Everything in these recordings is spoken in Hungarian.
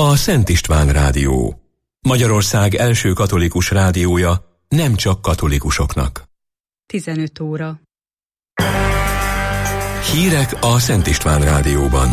a Szent István Rádió. Magyarország első katolikus rádiója, nem csak katolikusoknak. 15 óra. Hírek a Szent István Rádióban.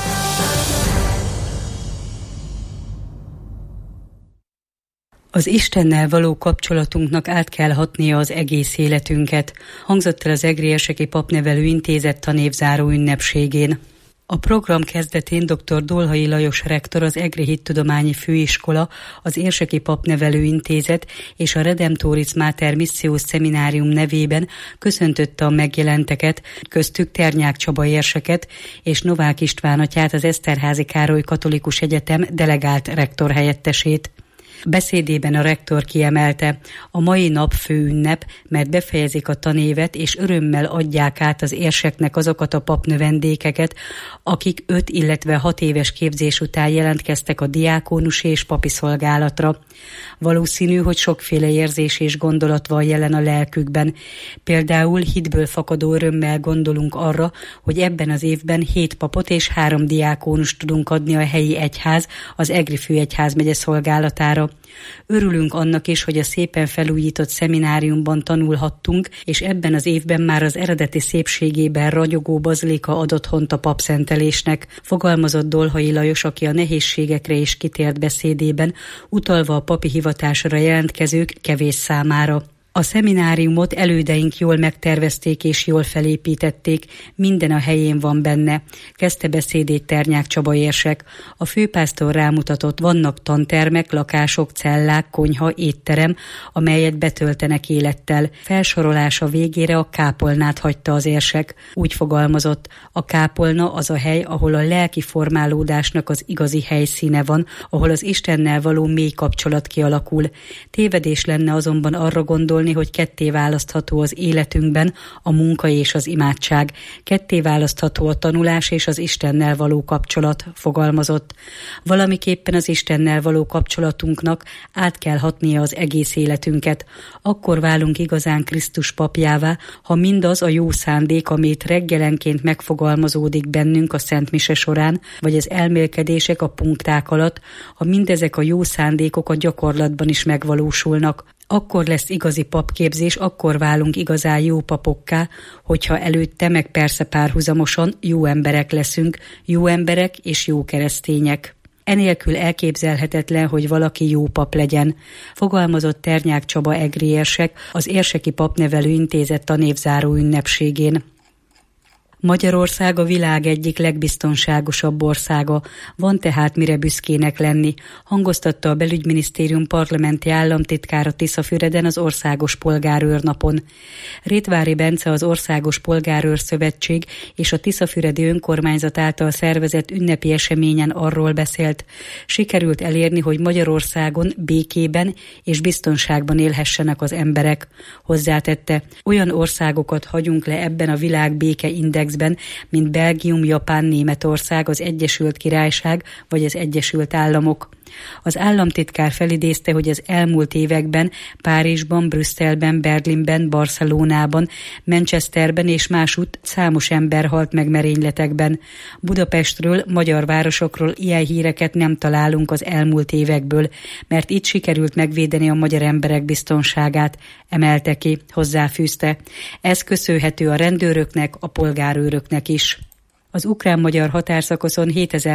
Az Istennel való kapcsolatunknak át kell hatnia az egész életünket, hangzott el az Egri Érseki Papnevelő Intézet tanévzáró ünnepségén. A program kezdetén dr. Dolhai Lajos rektor, az Egri Hittudományi Főiskola, az Érseki Papnevelő Intézet és a Redemptoris Mater Missio Szeminárium nevében köszöntötte a megjelenteket, köztük Ternyák Csaba érseket és Novák István atyát, az Eszterházy Károly Katolikus Egyetem delegált rektorhelyettesét. Beszédében a rektor kiemelte, a mai nap főünnep, mert befejezik a tanévet és örömmel adják át az érseknek azokat a papnövendékeket, akik 5, illetve 6 éves képzés után jelentkeztek a diákonusi és papi szolgálatra. Valószínű, hogy sokféle érzés és gondolat van jelen a lelkükben. Például hitből fakadó örömmel gondolunk arra, hogy ebben az évben 7 papot és 3 diákonust tudunk adni a helyi egyház, az Egri Főegyházmegye szolgálatára. Örülünk annak is, hogy a szépen felújított szemináriumban tanulhattunk, és ebben az évben már az eredeti szépségében ragyogó bazilika ad otthont a papszentelésnek, fogalmazott Dolhai Lajos, aki a nehézségekre is kitért beszédében, utalva a papi hivatásra jelentkezők kevés számára. A szemináriumot elődeink jól megtervezték és jól felépítették, minden a helyén van benne, kezdte beszédét Ternyák Csaba érsek. A főpásztor rámutatott, vannak tantermek, lakások, cellák, konyha, étterem, amelyet betöltenek élettel. Felsorolása végére a kápolnát hagyta az érsek. Úgy fogalmazott, a kápolna az a hely, ahol a lelki formálódásnak az igazi helyszíne van, ahol az Istennel való mély kapcsolat kialakul. Tévedés lenne azonban arra gondolni, hogy ketté választható az életünkben a munka és az imádság. Ketté választható a tanulás és az Istennel való kapcsolat, fogalmazott. Valamiképpen az Istennel való kapcsolatunknak át kell hatnia az egész életünket. Akkor válunk igazán Krisztus papjává, ha mindaz a jó szándék, amit reggelenként megfogalmazódik bennünk a Szent Mise során, vagy az elmélkedések a punkták alatt, ha mindezek a jó szándékok a gyakorlatban is megvalósulnak. Akkor lesz igazi papképzés, akkor válunk igazán jó papokká, hogyha előtte, meg persze párhuzamosan jó emberek leszünk, jó emberek és jó keresztények. Enélkül elképzelhetetlen, hogy valaki jó pap legyen, fogalmazott Ternyák Csaba egri érsek az Érseki Papnevelő Intézet tanévzáró ünnepségén. Magyarország a világ egyik legbiztonságosabb országa, van tehát mire büszkének lenni, hangoztatta a Belügyminisztérium parlamenti államtitkára Tiszafüreden az Országos Polgárőrnapon. Rétvári Bence, az Országos Polgárőr Szövetség és a Tiszafüredi Önkormányzat által szervezett ünnepi eseményen arról beszélt, sikerült elérni, hogy Magyarországon békében és biztonságban élhessenek az emberek. Hozzátette, olyan országokat hagyunk le ebben a világ békeindexben, mint Belgium, Japán, Németország, az Egyesült Királyság vagy az Egyesült Államok. Az államtitkár felidézte, hogy az elmúlt években Párizsban, Brüsszelben, Berlinben, Barcelonában, Manchesterben és másútt számos ember halt meg merényletekben. Budapestről, magyar városokról ilyen híreket nem találunk az elmúlt évekből, mert itt sikerült megvédeni a magyar emberek biztonságát, emelte ki, hozzáfűzte. Ez köszönhető a rendőröknek, a polgárőröknek is. Az ukrán-magyar határszakaszon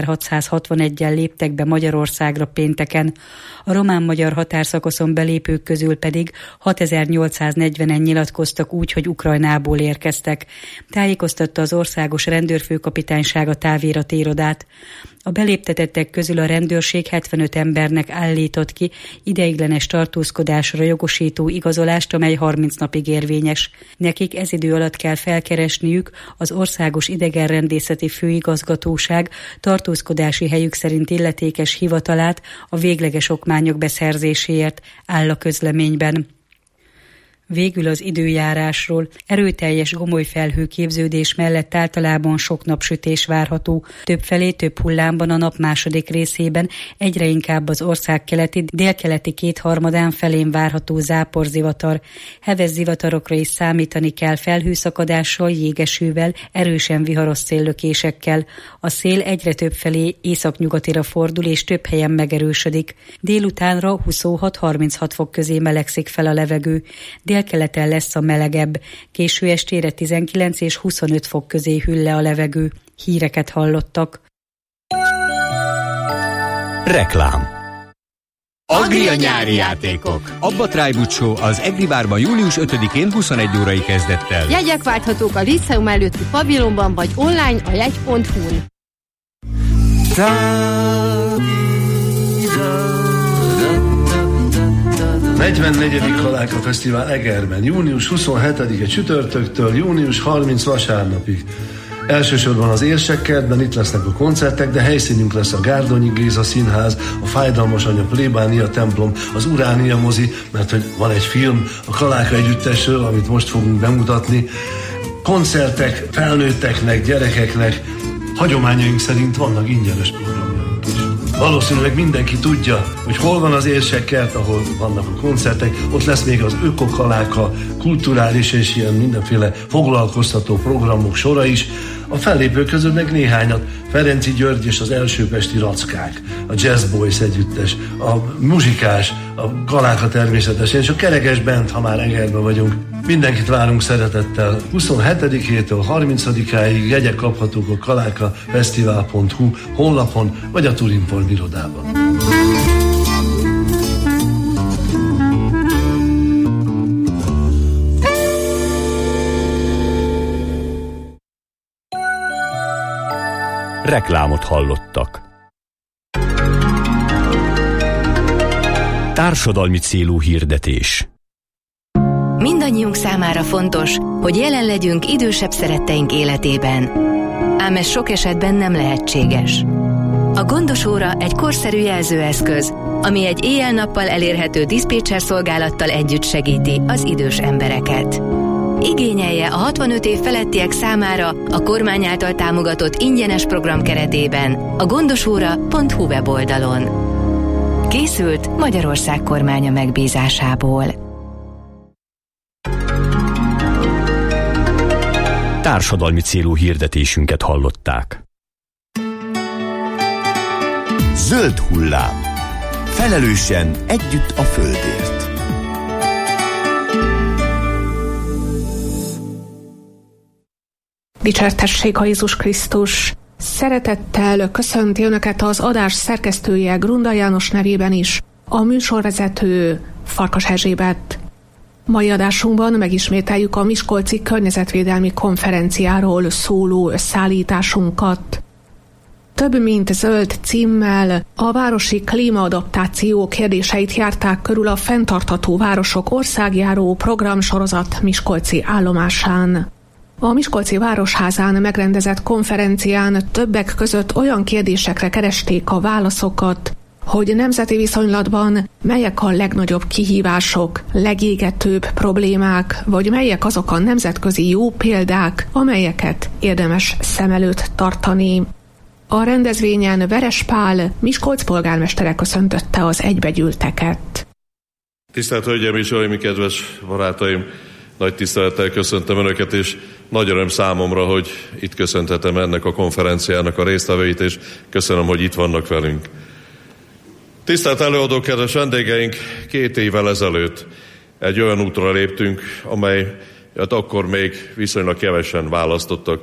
7661-en léptek be Magyarországra pénteken, a román-magyar határszakaszon belépők közül pedig 6840-en nyilatkoztak úgy, hogy Ukrajnából érkeztek, tájékoztatta az Országos Rendőrfőkapitányság a távirati irodát. A beléptetettek közül a rendőrség 75 embernek állított ki ideiglenes tartózkodásra jogosító igazolást, amely 30 napig érvényes. Nekik ez idő alatt kell felkeresniük az Országos Idegenrendészeti Főigazgatóság tartózkodási helyük szerint illetékes hivatalát a végleges okmányok beszerzéséért, áll a közleményben. Végül az időjárásról. Erőteljes gomoly felhőképződés mellett általában sok napsütés várható. Többfelé, több hullámban a nap második részében egyre inkább az ország keleti, délkeleti kétharmadán felén várható záporzivatar. Heves zivatarokra is számítani kell felhőszakadással, jégesővel, erősen viharos széllökésekkel. A szél egyre többfelé északnyugatira fordul és több helyen megerősödik. Délutánra 26-36 fok közé melegszik fel a levegő. Délkeleten lesz a melegebb. Késő estére 19 és 25 fok közé hűl le a levegő. Híreket hallottak. Reklám. Agria nyári játékok. Abba Trájbut Show az Egri Bárban július 5-én 21 órai kezdettel. Jegyek válthatók a Liceum előtti pavilonban vagy online a jegy.hu-n. 44. Kaláka Fesztivál Egerben, június 27-e csütörtöktől június 30 vasárnapig. Elsősorban az Érsekkertben itt lesznek a koncertek, de helyszínünk lesz a Gárdonyi Géza Színház, a Fájdalmas Anya plébánia templom, az Uránia mozi, mert hogy van egy film a Kaláka együttesről, amit most fogunk bemutatni. Koncertek felnőtteknek, gyerekeknek, hagyományaink szerint vannak ingyenes programjaink is. Valószínűleg mindenki tudja, hogy hol van az Érsekkert, ahol vannak a koncertek, ott lesz még az Ökokaláka, kulturális és ilyen mindenféle foglalkoztató programok sora is. A fellépők közül meg néhányat, Ferenci György és az Elsőpesti Rackák, a Jazz Boys együttes, a Muzsikás, a Kaláka természetesen, és a Kerekes Band, ha már Egerben vagyunk. Mindenkit várunk szeretettel. 27-től 30-áig jegyek kaphatók a kalákafesztivál.hu honlapon, vagy a Turinform irodában. Reklámot hallottak. Társadalmi célú hirdetés. Mindannyiunk számára fontos, hogy jelen legyünk idősebb szeretteink életében. Ám ez sok esetben nem lehetséges. A Gondos óra egy korszerű jelzőeszköz, ami egy éjjel-nappal elérhető diszpécser szolgálattal együtt segíti az idős embereket. Igényelje a 65 év felettiek számára a kormány által támogatott ingyenes program keretében a gondosóra.hu weboldalon. Készült Magyarország kormánya megbízásából. Társadalmi célú hirdetésünket hallották. Zöld hullám. Felelősen együtt a földért. Dicsértessék a Jézus Krisztus! Szeretettel köszönti Önöket az adás szerkesztője Grunda János nevében is, a műsorvezető Farkas Erzsébet. Mai adásunkban megismételjük a Miskolci Környezetvédelmi Konferenciáról szóló összeállításunkat. Több mint zöld címmel a városi klímaadaptáció kérdéseit járták körül a Fenntartható Városok Országjáró programsorozat miskolci állomásán. A Miskolci Városházán megrendezett konferencián többek között olyan kérdésekre keresték a válaszokat, hogy nemzeti viszonylatban melyek a legnagyobb kihívások, legégetőbb problémák, vagy melyek azok a nemzetközi jó példák, amelyeket érdemes szem előtt tartani. A rendezvényen Veres Pál, Miskolc polgármestere köszöntötte az egybegyűlteket. Tisztelt Hölgyeim és Uraim, kedves barátaim! Nagy tisztelettel köszöntöm Önöket, és nagy öröm számomra, hogy itt köszönhetem ennek a konferenciának a résztvevőit, és köszönöm, hogy itt vannak velünk. Tisztelt előadók, kedves vendégeink, 2 évvel ezelőtt egy olyan útra léptünk, amelyet akkor még viszonylag kevesen választottak.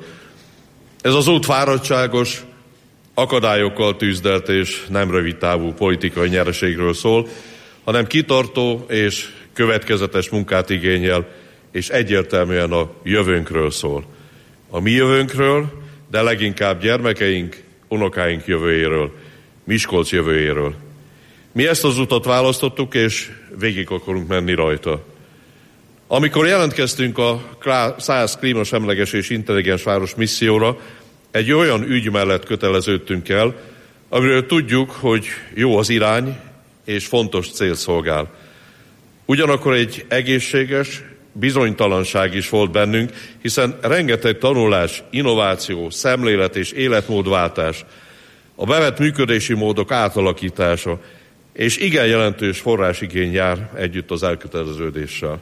Ez az út fáradtságos, akadályokkal tűzdelt és nem rövid távú politikai nyereségről szól, hanem kitartó és következetes munkát igényel, és egyértelműen a jövőnkről szól. A mi jövőnkről, de leginkább gyermekeink, unokáink jövőjéről, Miskolc jövőjéről. Mi ezt az utat választottuk, és végig akarunk menni rajta. Amikor jelentkeztünk a 100 klímasemleges és intelligens város misszióra, egy olyan ügy mellett köteleződtünk el, amiről tudjuk, hogy jó az irány és fontos cél szolgál. Ugyanakkor egy egészséges bizonytalanság is volt bennünk, hiszen rengeteg tanulás, innováció, szemlélet és életmódváltás, a bevett működési módok átalakítása, és igen jelentős forrásigény jár együtt az elköteleződéssel.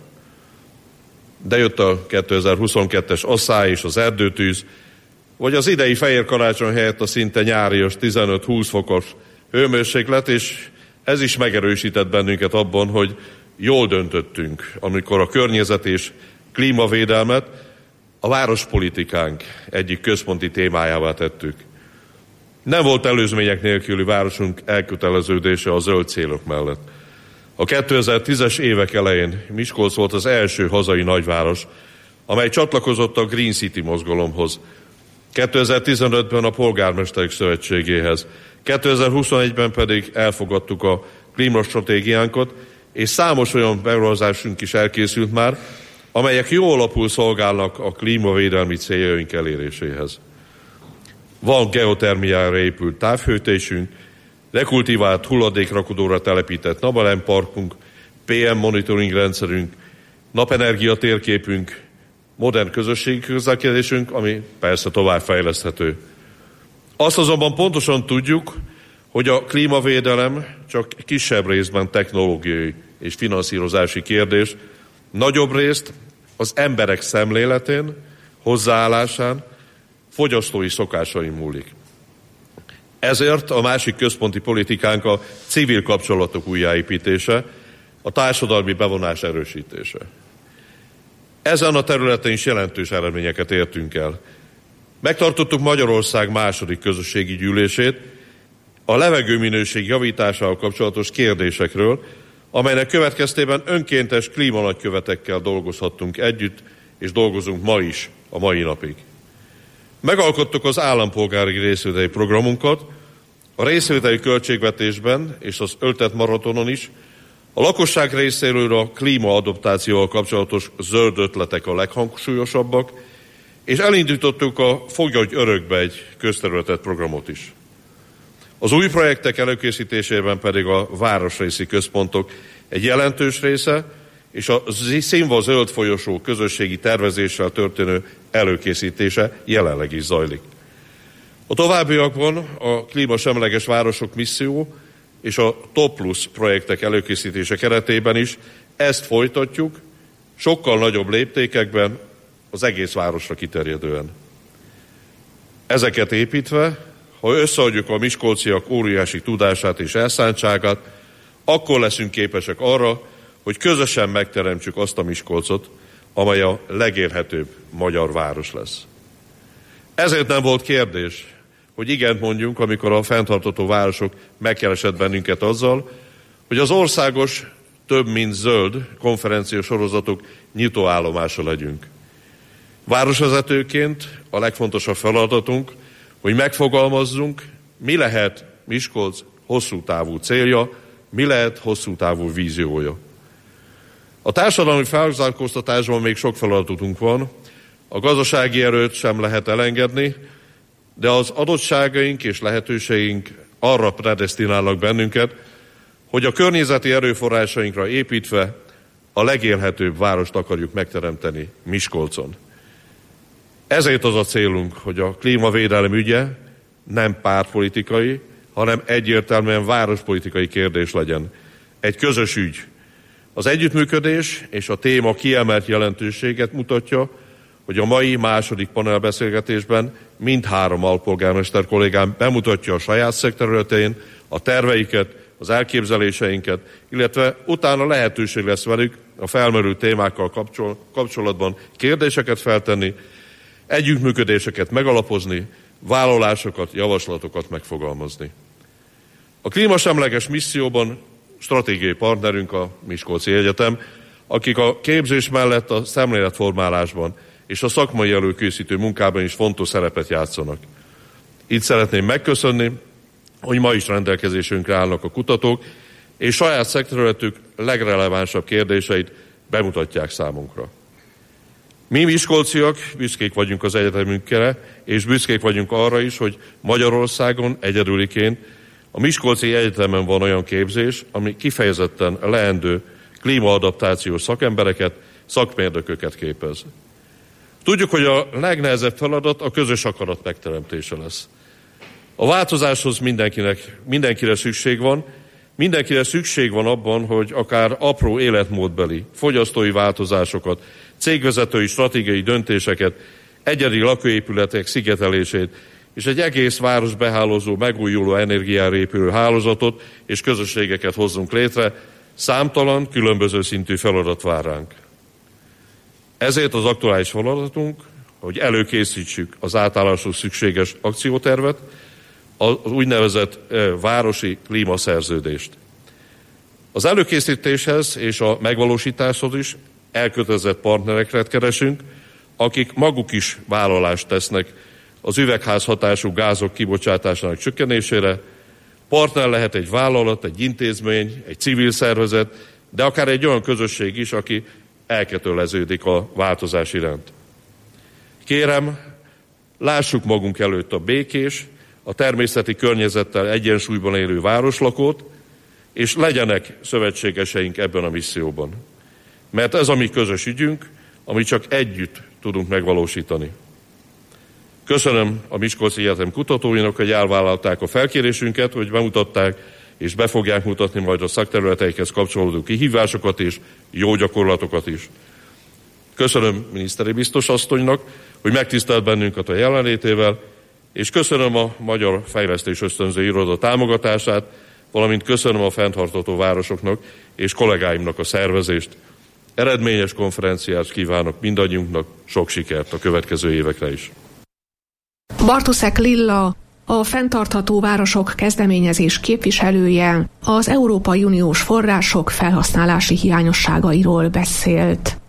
De jött a 2022-es asszály és az erdőtűz, vagy az idei fehér karácsony helyett a szinte nyárias 15-20 fokos hőmérséklet, és ez is megerősített bennünket abban, hogy jól döntöttünk, amikor a környezet és klímavédelmet a várospolitikánk egyik központi témájává tettük. Nem volt előzmények nélküli városunk elköteleződése a zöld célok mellett. A 2010-es évek elején Miskolc volt az első hazai nagyváros, amely csatlakozott a Green City mozgalomhoz. 2015-ben a Polgármesterek Szövetségéhez, 2021-ben pedig elfogadtuk a klímastratégiánkat, és számos olyan beruházásunk is elkészült már, amelyek jó alapul szolgálnak a klímavédelmi céljaink eléréséhez. Van geotermiára épült távhőtésünk, rekultivált hulladékrakodóra telepített napelemparkunk, PM monitoring rendszerünk, napenergia térképünk, modern közösségi közlekedésünk, ami persze továbbfejleszthető. Azt azonban pontosan tudjuk, hogy a klímavédelem csak kisebb részben technológiai és finanszírozási kérdés, nagyobb részt az emberek szemléletén, hozzáállásán, fogyasztói szokásain múlik. Ezért a másik központi politikánk a civil kapcsolatok újjáépítése, a társadalmi bevonás erősítése. Ezen a területen is jelentős eredményeket értünk el. Megtartottuk Magyarország második közösségi gyűlését a levegőminőség javításával kapcsolatos kérdésekről, amelynek következtében önkéntes klímanagykövetekkel dolgozhattunk együtt, és dolgozunk ma is, a mai napig. Megalkottuk az állampolgári részvételi programunkat, a részvételi költségvetésben és az öltett maratonon is a lakosság részéről a klímaadaptációval kapcsolatos zöld ötletek a leghangsúlyosabbak, és elindítottuk a Fogadj örökbe egy közterületet programot is. Az új projektek előkészítésében pedig a városrészi központok egy jelentős része, és a Színva zöld folyosó közösségi tervezéssel történő előkészítése jelenleg is zajlik. A továbbiakban a klímasemleges városok misszió és a Top Plus projektek előkészítése keretében is ezt folytatjuk, sokkal nagyobb léptékekben, az egész városra kiterjedően. Ezeket építve, ha összeadjuk a miskolciak óriási tudását és elszántságát, akkor leszünk képesek arra, hogy közösen megteremtsük azt a Miskolcot, amely a legélhetőbb magyar város lesz. Ezért nem volt kérdés, hogy igent mondjunk, amikor a fenntartható városok megkeresett bennünket azzal, hogy az országos több mint zöld konferencia sorozatok nyitóállomása legyünk. Városvezetőként a legfontosabb feladatunk, hogy megfogalmazzunk, mi lehet Miskolc hosszú távú célja, mi lehet hosszú távú víziója. A társadalmi felzárkóztatásban még sok feladatunk van, a gazdasági erőt sem lehet elengedni, de az adottságaink és lehetőségeink arra predesztinálnak bennünket, hogy a környezeti erőforrásainkra építve a legélhetőbb várost akarjuk megteremteni Miskolcon. Ezért az a célunk, hogy a klímavédelem ügye nem pártpolitikai, hanem egyértelműen várospolitikai kérdés legyen. Egy közös ügy. Az együttműködés és a téma kiemelt jelentőséget mutatja, hogy a mai második panelbeszélgetésben mindhárom alpolgármester kollégám bemutatja a saját szekterületén a terveiket, az elképzeléseinket, illetve utána lehetőség lesz velük a felmerülő témákkal kapcsolatban kérdéseket feltenni, együttműködéseket megalapozni, vállalásokat, javaslatokat megfogalmazni. A klímasemleges misszióban stratégiai partnerünk a Miskolci Egyetem, akik a képzés mellett a szemléletformálásban és a szakmai előkészítő munkában is fontos szerepet játszanak. Itt szeretném megköszönni, hogy ma is rendelkezésünkre állnak a kutatók, és saját szektorületük legrelevánsabb kérdéseit bemutatják számunkra. Mi miskolciak büszkék vagyunk az egyetemünkre, és büszkék vagyunk arra is, hogy Magyarországon egyedüliként a Miskolci Egyetemen van olyan képzés, ami kifejezetten leendő klímaadaptációs szakembereket, szakmérnököket képez. Tudjuk, hogy a legnehezebb feladat a közös akarat megteremtése lesz. A változáshoz mindenkire szükség van. Mindenkire szükség van abban, hogy akár apró életmódbeli, fogyasztói változásokat, cégvezetői stratégiai döntéseket, egyedi lakóépületek szigetelését és egy egész város behálózó, megújuló energiára épülő hálózatot és közösségeket hozzunk létre, számtalan, különböző szintű feladat vár ránk. Ezért az aktuális feladatunk, hogy előkészítsük az átálláshoz szükséges akciótervet, az úgynevezett városi klímaszerződést. Az előkészítéshez és a megvalósításhoz is elkötelezett partnereket keresünk, akik maguk is vállalást tesznek az üvegházhatású gázok kibocsátásának csökkenésére. Partner lehet egy vállalat, egy intézmény, egy civil szervezet, de akár egy olyan közösség is, aki elköteleződik a változás iránt. Kérem, lássuk magunk előtt a békés, a természeti környezettel egyensúlyban élő városlakót, és legyenek szövetségeseink ebben a misszióban. Mert ez a mi közös ügyünk, amit csak együtt tudunk megvalósítani. Köszönöm a Miskolci Egyetem kutatóinak, hogy elvállalták a felkérésünket, hogy bemutatták és be fogják mutatni majd a szakterületeikhez kapcsolódó kihívásokat és jó gyakorlatokat is. Köszönöm miniszteri biztos asszonynak, hogy megtisztelt bennünket a jelenlétével, és köszönöm a Magyar Fejlesztés Ösztönző Iroda támogatását, valamint köszönöm a fenntartható városoknak és kollégáimnak a szervezést. Eredményes konferenciát kívánok mindannyiunknak, sok sikert a következő évekre is. Bartuszek Lilla, a Fenntartható Városok kezdeményezés képviselője, az Európai Uniós források felhasználási hiányosságairól beszélt.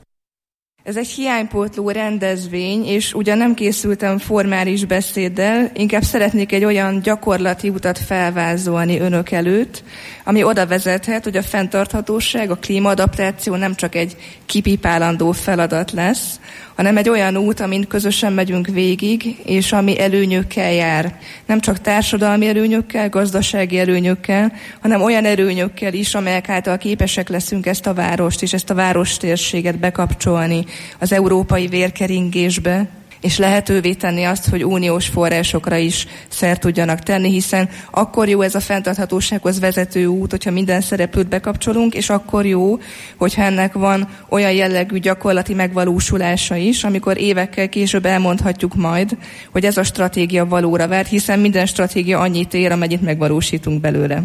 Ez egy hiánypótló rendezvény, és ugyan nem készültem formális beszéddel, inkább szeretnék egy olyan gyakorlati utat felvázolni önök előtt, ami oda vezethet, hogy a fenntarthatóság, a klímaadaptáció nem csak egy kipipálandó feladat lesz, hanem egy olyan út, amin közösen megyünk végig, és ami előnyökkel jár. Nem csak társadalmi előnyökkel, gazdasági előnyökkel, hanem olyan előnyökkel is, amelyek által képesek leszünk ezt a várost és ezt a várostérséget bekapcsolni az európai vérkeringésbe, és lehetővé tenni azt, hogy uniós forrásokra is szert tudjanak tenni, hiszen akkor jó ez a fenntarthatósághoz vezető út, hogyha minden szereplőt bekapcsolunk, és akkor jó, hogyha ennek van olyan jellegű gyakorlati megvalósulása is, amikor évekkel később elmondhatjuk majd, hogy ez a stratégia valóra várt, hiszen minden stratégia annyit ér, amennyit megvalósítunk belőle.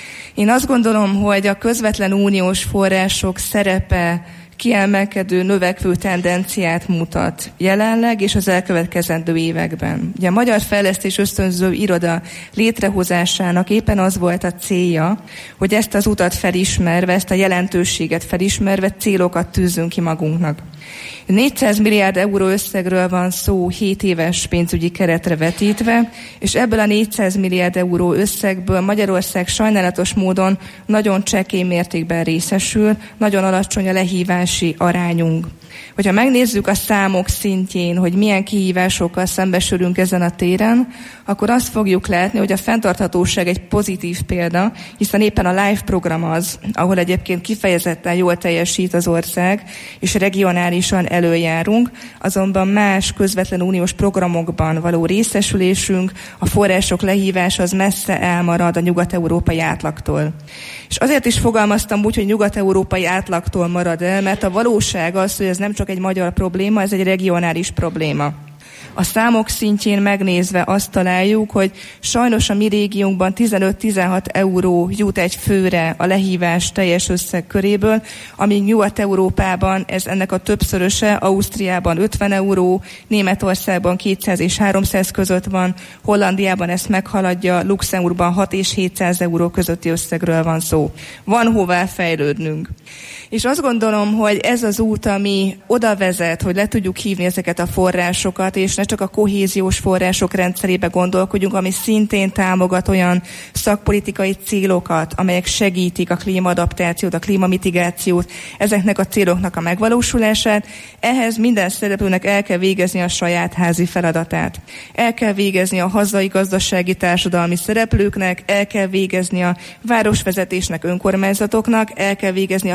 Én azt gondolom, hogy a közvetlen uniós források szerepe kiemelkedő, növekvő tendenciát mutat jelenleg és az elkövetkezendő években. Ugye a Magyar Fejlesztés Ösztönző Iroda létrehozásának éppen az volt a célja, hogy ezt az utat felismerve, ezt a jelentőséget felismerve célokat tűzzünk ki magunknak. 400 milliárd euró összegről van szó 7 éves pénzügyi keretre vetítve, és ebből a 400 milliárd euró összegből Magyarország sajnálatos módon nagyon csekély mértékben részesül, nagyon alacsony a lehívási arányunk. Hogyha megnézzük a számok szintjén, hogy milyen kihívásokkal szembesülünk ezen a téren, akkor azt fogjuk látni, hogy a fenntarthatóság egy pozitív példa, hiszen éppen a LIFE program az, ahol egyébként kifejezetten jól teljesít az ország, és regionálisan előjárunk, azonban más közvetlen uniós programokban való részesülésünk, a források lehívása az messze elmarad a nyugat-európai átlagtól. És azért is fogalmaztam úgy, hogy nyugat-európai átlagtól marad el, mert a valóság az, hogy ez nem csak egy magyar probléma, ez egy regionális probléma. A számok szintjén megnézve azt találjuk, hogy sajnos a mi régiónkban 15-16 euró jut egy főre a lehívás teljes összeg köréből, amíg Nyugat-Európában ez ennek a többszöröse, Ausztriában 50 euró, Németországban 200 és 300 között van, Hollandiában ezt meghaladja, Luxemburgban 6 és 700 euró közötti összegről van szó. Van hová fejlődnünk. És azt gondolom, hogy ez az út, ami oda vezet, hogy le tudjuk hívni ezeket a forrásokat, és ne csak a kohéziós források rendszerébe gondolkodjunk, ami szintén támogat olyan szakpolitikai célokat, amelyek segítik a klímaadaptációt, a klímamitigációt, ezeknek a céloknak a megvalósulását. Ehhez minden szereplőnek el kell végezni a saját házi feladatát. El kell végezni a hazai gazdasági társadalmi szereplőknek, el kell végezni a városvezetésnek, önkormányzatoknak, el kell végezni a kormányzatoknak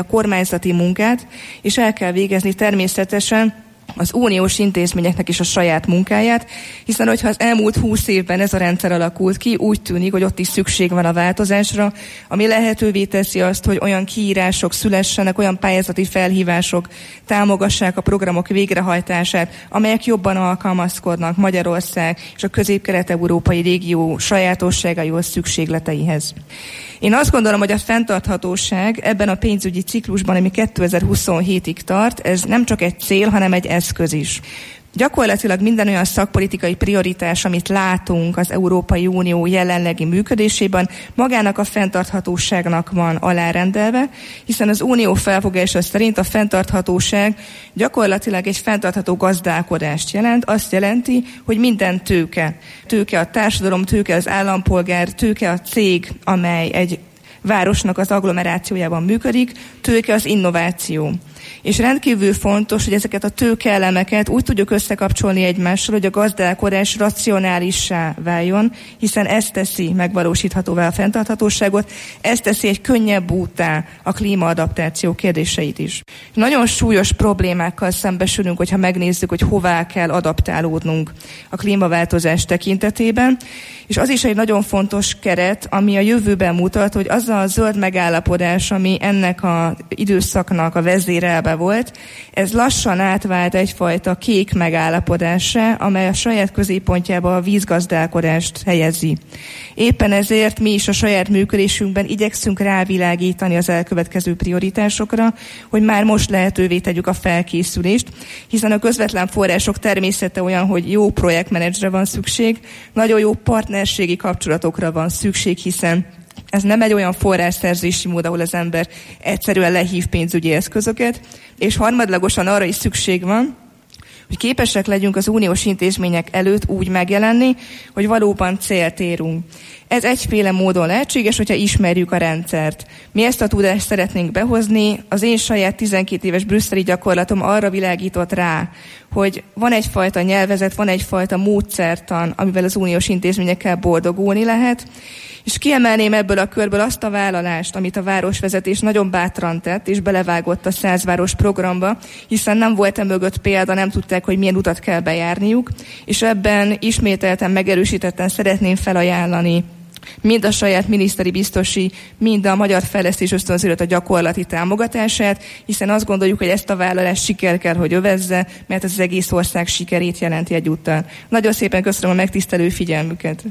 pályázati munkát, és el kell végezni természetesen az uniós intézményeknek is a saját munkáját, hiszen hogyha az elmúlt 20 évben ez a rendszer alakult ki, úgy tűnik, hogy ott is szükség van a változásra, ami lehetővé teszi azt, hogy olyan kiírások szülessenek, olyan pályázati felhívások támogassák a programok végrehajtását, amelyek jobban alkalmazkodnak Magyarország és a közép-kelet-európai régió sajátosságaihoz, szükségleteihez. Én azt gondolom, hogy a fenntarthatóság ebben a pénzügyi ciklusban, ami 2027-ig tart, ez nem csak egy cél, hanem egy eszköz is. Gyakorlatilag minden olyan szakpolitikai prioritás, amit látunk az Európai Unió jelenlegi működésében, magának a fenntarthatóságnak van alárendelve, hiszen az Unió felfogása szerint a fenntarthatóság gyakorlatilag egy fenntartható gazdálkodást jelent. Azt jelenti, hogy minden tőke. Tőke a társadalom, tőke az állampolgár, tőke a cég, amely egy városnak az agglomerációjában működik, tőke az innováció. És rendkívül fontos, hogy ezeket a tőkeelemeket úgy tudjuk összekapcsolni egymással, hogy a gazdálkodás racionálissá váljon, hiszen ez teszi megvalósíthatóvá a fenntarthatóságot, ez teszi egy könnyebb úttá a klímaadaptáció kérdéseit is. Nagyon súlyos problémákkal szembesülünk, hogyha megnézzük, hogy hová kell adaptálódnunk a klímaváltozás tekintetében, és az is egy nagyon fontos keret, ami a jövőben mutat, hogy az a zöld megállapodás, ami ennek az időszaknak a vezérelve volt, ez lassan átvált egyfajta kék megállapodásra, amely a saját középpontjába a vízgazdálkodást helyezi. Éppen ezért mi is a saját működésünkben igyekszünk rávilágítani az elkövetkező prioritásokra, hogy már most lehetővé tegyük a felkészülést, hiszen a közvetlen források természete olyan, hogy jó projektmenedzsre van szükség, nagyon jó partnerségi kapcsolatokra van szükség, hiszen ez nem egy olyan forrásszerzési mód, ahol az ember egyszerűen lehív pénzügyi eszközöket, és harmadlagosan arra is szükség van, hogy képesek legyünk az uniós intézmények előtt úgy megjelenni, hogy valóban célt érünk. Ez egyféle módon lehetséges, hogyha ismerjük a rendszert. Mi ezt a tudást szeretnénk behozni, az én saját 12 éves brüsszeli gyakorlatom arra világított rá, hogy van egyfajta nyelvezet, van egyfajta módszertan, amivel az uniós intézményekkel boldogulni lehet, és kiemelném ebből a körből azt a vállalást, amit a városvezetés nagyon bátran tett, és belevágott a 100 város programba, hiszen nem volt mögött példa, nem tudták, hogy milyen utat kell bejárniuk, és ebben ismételten, megerősítetten szeretném felajánlani mind a saját miniszteri biztosi, mind a Magyar Fejlesztés Ösztönző a gyakorlati támogatását, hiszen azt gondoljuk, hogy ezt a vállalást siker kell, hogy övezze, mert ez az egész ország sikerét jelenti egyúttal. Nagyon szépen köszönöm a megtisztelő figyelmüket.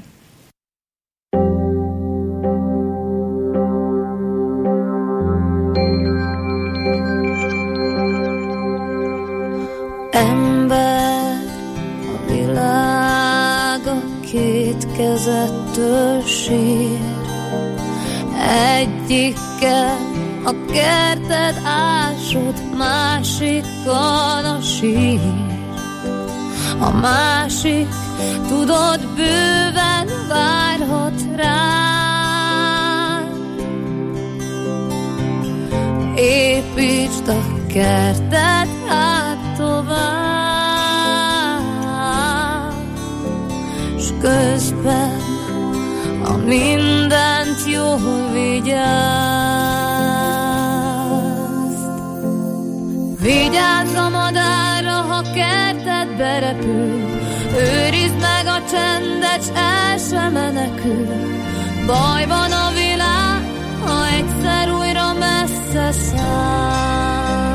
Ember, a világ a két kezettől sír, egyikkel a kerted ásod, másikkal a sír. A másik, tudod, bőven várhat rád. Építsd a kertet hát tovább, s közben a mindent jól vigyázd. Vigyázz a madárra, ha kertedbe repül, őrizd meg a csendet, s el sem menekül. Baj van a világ, ha egyszer újra messze száll.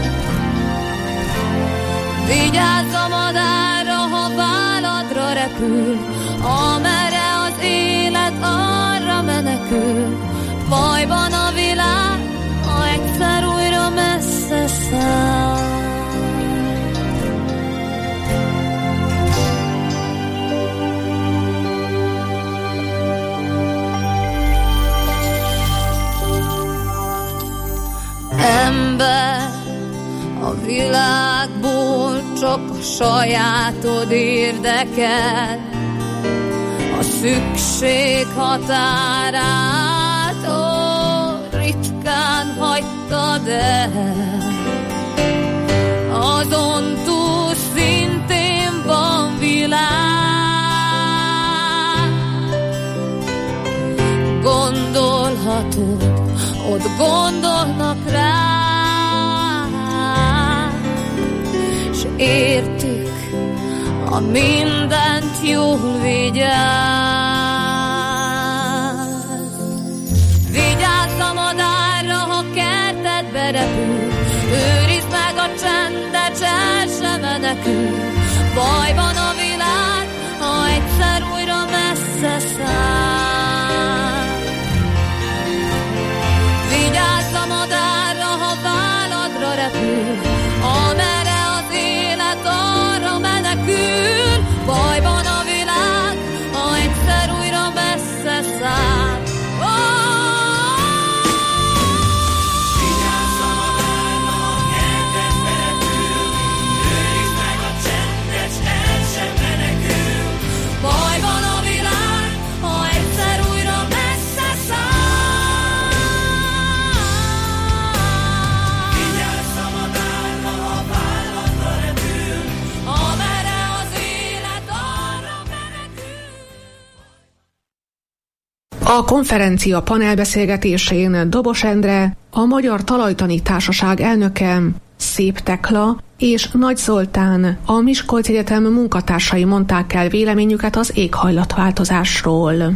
Vigyázz a madárra, ha válladra repül, amerre az élet arra menekül. Bajban a világ, ha egyszer újra messze száll. Ember, a világból csak a sajátod érdekel, a szükség határát ritkán hagytad el. Azon túl szintén van világ, gondolhatod, ott gondolnak rá. értik, a mindent jól vigyáz. Vigyázz a madárra, ha kertedbe repül, őrizd meg a csendet, el sem menekül. Bajban a világ, ha egyszer újra messze száll. Vigyázz a madárra, ha válladra repül, amerre az élet arra menekül. Bajban a világ, ha egyszer újra messze száll. A konferencia panelbeszélgetésén Dobos Endre, a Magyar Talajtani Társaság elnöke, Szép Tekla és Nagy Zoltán, a Miskolci Egyetem munkatársai mondták el véleményüket az éghajlatváltozásról.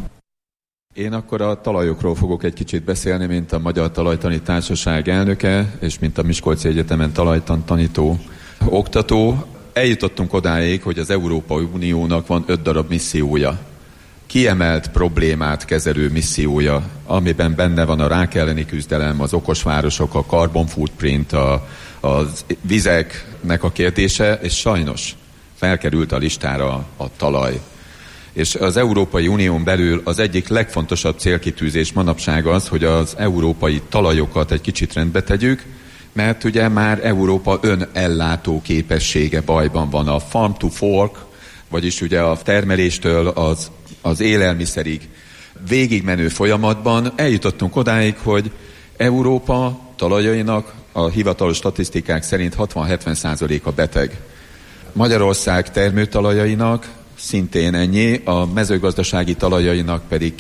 Én akkor a talajokról fogok egy kicsit beszélni, mint a Magyar Talajtani Társaság elnöke, és mint a Miskolci Egyetemen talajtan tanító oktató. Eljutottunk odáig, hogy az Európai Uniónak van 5 darab missziója. Kiemelt problémát kezelő missziója, amiben benne van a rák elleni küzdelem, az okos városok, a carbon footprint, a vizeknek a kérdése, és sajnos felkerült a listára a talaj. És az Európai Unión belül az egyik legfontosabb célkitűzés manapság az, hogy az európai talajokat egy kicsit rendbe tegyük, mert ugye már Európa önellátó képessége bajban van. A farm to fork, vagyis ugye a termeléstől az élelmiszerig végigmenő folyamatban eljutottunk odáig, hogy Európa talajainak a hivatalos statisztikák szerint 60-70%-a beteg. Magyarország termőtalajainak szintén ennyi, a mezőgazdasági talajainak pedig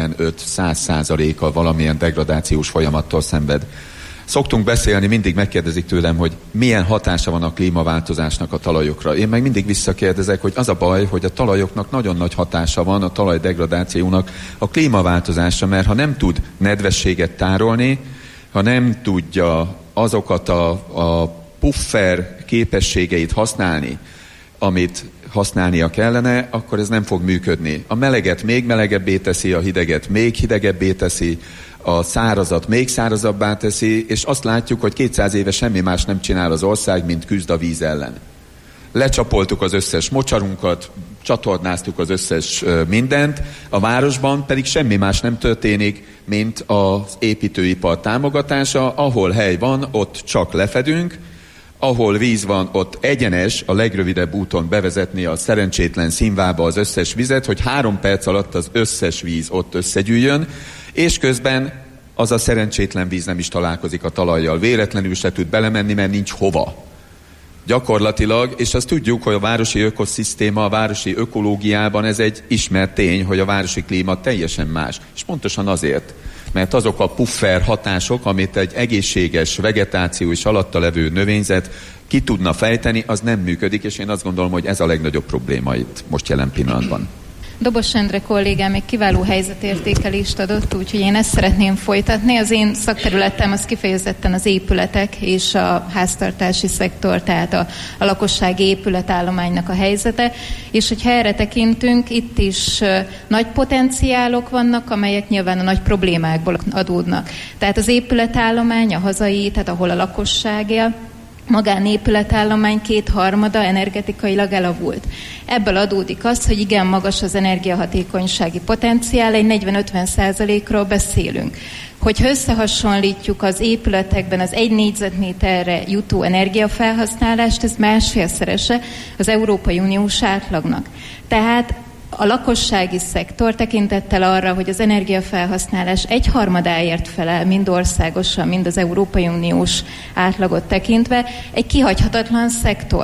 95-100%-a valamilyen degradációs folyamattól szenved. Szoktunk beszélni, mindig megkérdezik tőlem, hogy milyen hatása van a klímaváltozásnak a talajokra. Én meg mindig visszakérdezek, hogy az a baj, hogy a talajoknak nagyon nagy hatása van, a talajdegradációnak a klímaváltozásra, mert ha nem tud nedvességet tárolni, ha nem tudja azokat a puffer képességeit használni, amit használnia kellene, akkor ez nem fog működni. A meleget még melegebbé teszi, a hideget még hidegebbé teszi, a szárazat még szárazabbá teszi, és azt látjuk, hogy 200 éve semmi más nem csinál az ország, mint küzd a víz ellen. Lecsapoltuk az összes mocsarunkat, csatornáztuk az összes mindent, a városban pedig semmi más nem történik, mint az építőipar támogatása. Ahol hely van, ott csak lefedünk, ahol víz van, ott egyenes, a legrövidebb úton bevezetni a szerencsétlen színvába az összes vizet, hogy 3 perc alatt az összes víz ott összegyűjjön, és közben az a szerencsétlen víz nem is találkozik a talajjal. Véletlenül se tud belemenni, mert nincs hova. Gyakorlatilag, és azt tudjuk, hogy a városi ökoszisztéma, a városi ökológiában ez egy ismert tény, hogy a városi klíma teljesen más. És pontosan azért, mert azok a puffer hatások, amit egy egészséges vegetáció és alatta levő növényzet ki tudna fejteni, az nem működik, és én azt gondolom, hogy ez a legnagyobb probléma itt most jelen pillanatban. Dobos Endre kollégám még kiváló helyzetértékelést adott, úgyhogy én ezt szeretném folytatni. Az én szakterületem az kifejezetten az épületek és a háztartási szektor, tehát a lakossági épületállománynak a helyzete. És hogyha erre tekintünk, itt is nagy potenciálok vannak, amelyek nyilván a nagy problémákból adódnak. Tehát az épületállomány, a hazai, tehát ahol a lakosság él, magánépületállomány 2/3 energetikailag elavult. Ebből adódik az, hogy igen magas az energiahatékonysági potenciál, egy 40-50%-ról beszélünk. Hogyha összehasonlítjuk az épületekben az 1 négyzetméterre jutó energiafelhasználást, ez 1,5-szerese az Európai Uniós átlagnak. Tehát a lakossági szektor tekintettel arra, hogy az energiafelhasználás 1/3 felel mind országosan, mind az Európai Uniós átlagot tekintve, egy kihagyhatatlan szektor.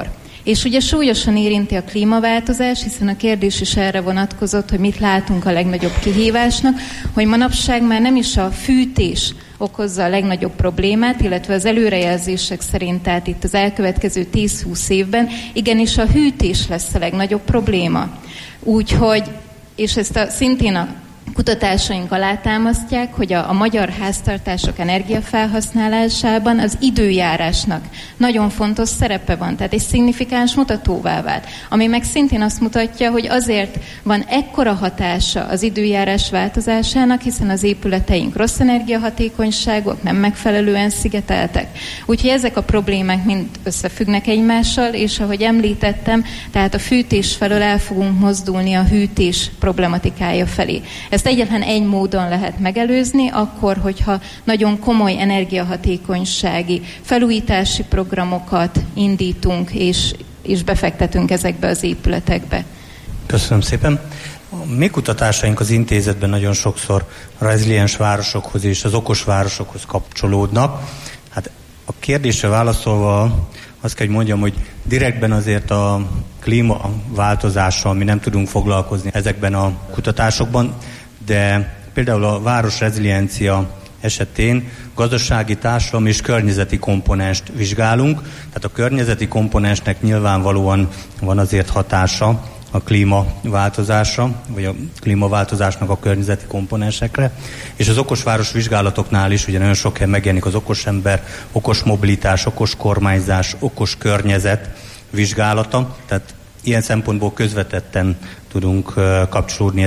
És ugye súlyosan érinti a klímaváltozás, hiszen a kérdés is erre vonatkozott, hogy mit látunk a legnagyobb kihívásnak, hogy manapság már nem is a fűtés okozza a legnagyobb problémát, illetve az előrejelzések szerint, tehát itt az elkövetkező 10-20 évben igenis a hűtés lesz a legnagyobb probléma. Úgyhogy, és ezt szintén a kutatásaink alátámasztják, hogy a magyar háztartások energiafelhasználásában az időjárásnak nagyon fontos szerepe van, tehát egy szignifikáns mutatóvá vált, ami meg szintén azt mutatja, hogy azért van ekkora hatása az időjárás változásának, hiszen az épületeink rossz energiahatékonyságúak, nem megfelelően szigeteltek. Úgyhogy ezek a problémák mind összefüggnek egymással, és ahogy említettem, tehát a fűtés felől el fogunk mozdulni a hűtés problematikája felé. Ezt egyetlen egy módon lehet megelőzni, akkor, hogyha nagyon komoly energiahatékonysági felújítási programokat indítunk, és befektetünk ezekbe az épületekbe. Köszönöm szépen. A mi kutatásaink az intézetben nagyon sokszor a reziliens városokhoz és az okos városokhoz kapcsolódnak. Hát a kérdésre válaszolva azt kell, hogy mondjam, hogy direktben azért a klímaváltozással mi nem tudunk foglalkozni ezekben a kutatásokban, de például a város reziliencia esetén gazdasági, társadalmi és környezeti komponenst vizsgálunk. Tehát a környezeti komponensnek nyilvánvalóan van azért hatása a klímaváltozásra, vagy a klímaváltozásnak a környezeti komponensekre. És az okosváros vizsgálatoknál is ugye nagyon sok helyen megjelenik az okos ember, okos mobilitás, okos kormányzás, okos környezet vizsgálata. Tehát ilyen szempontból közvetetten tudunk kapcsolódni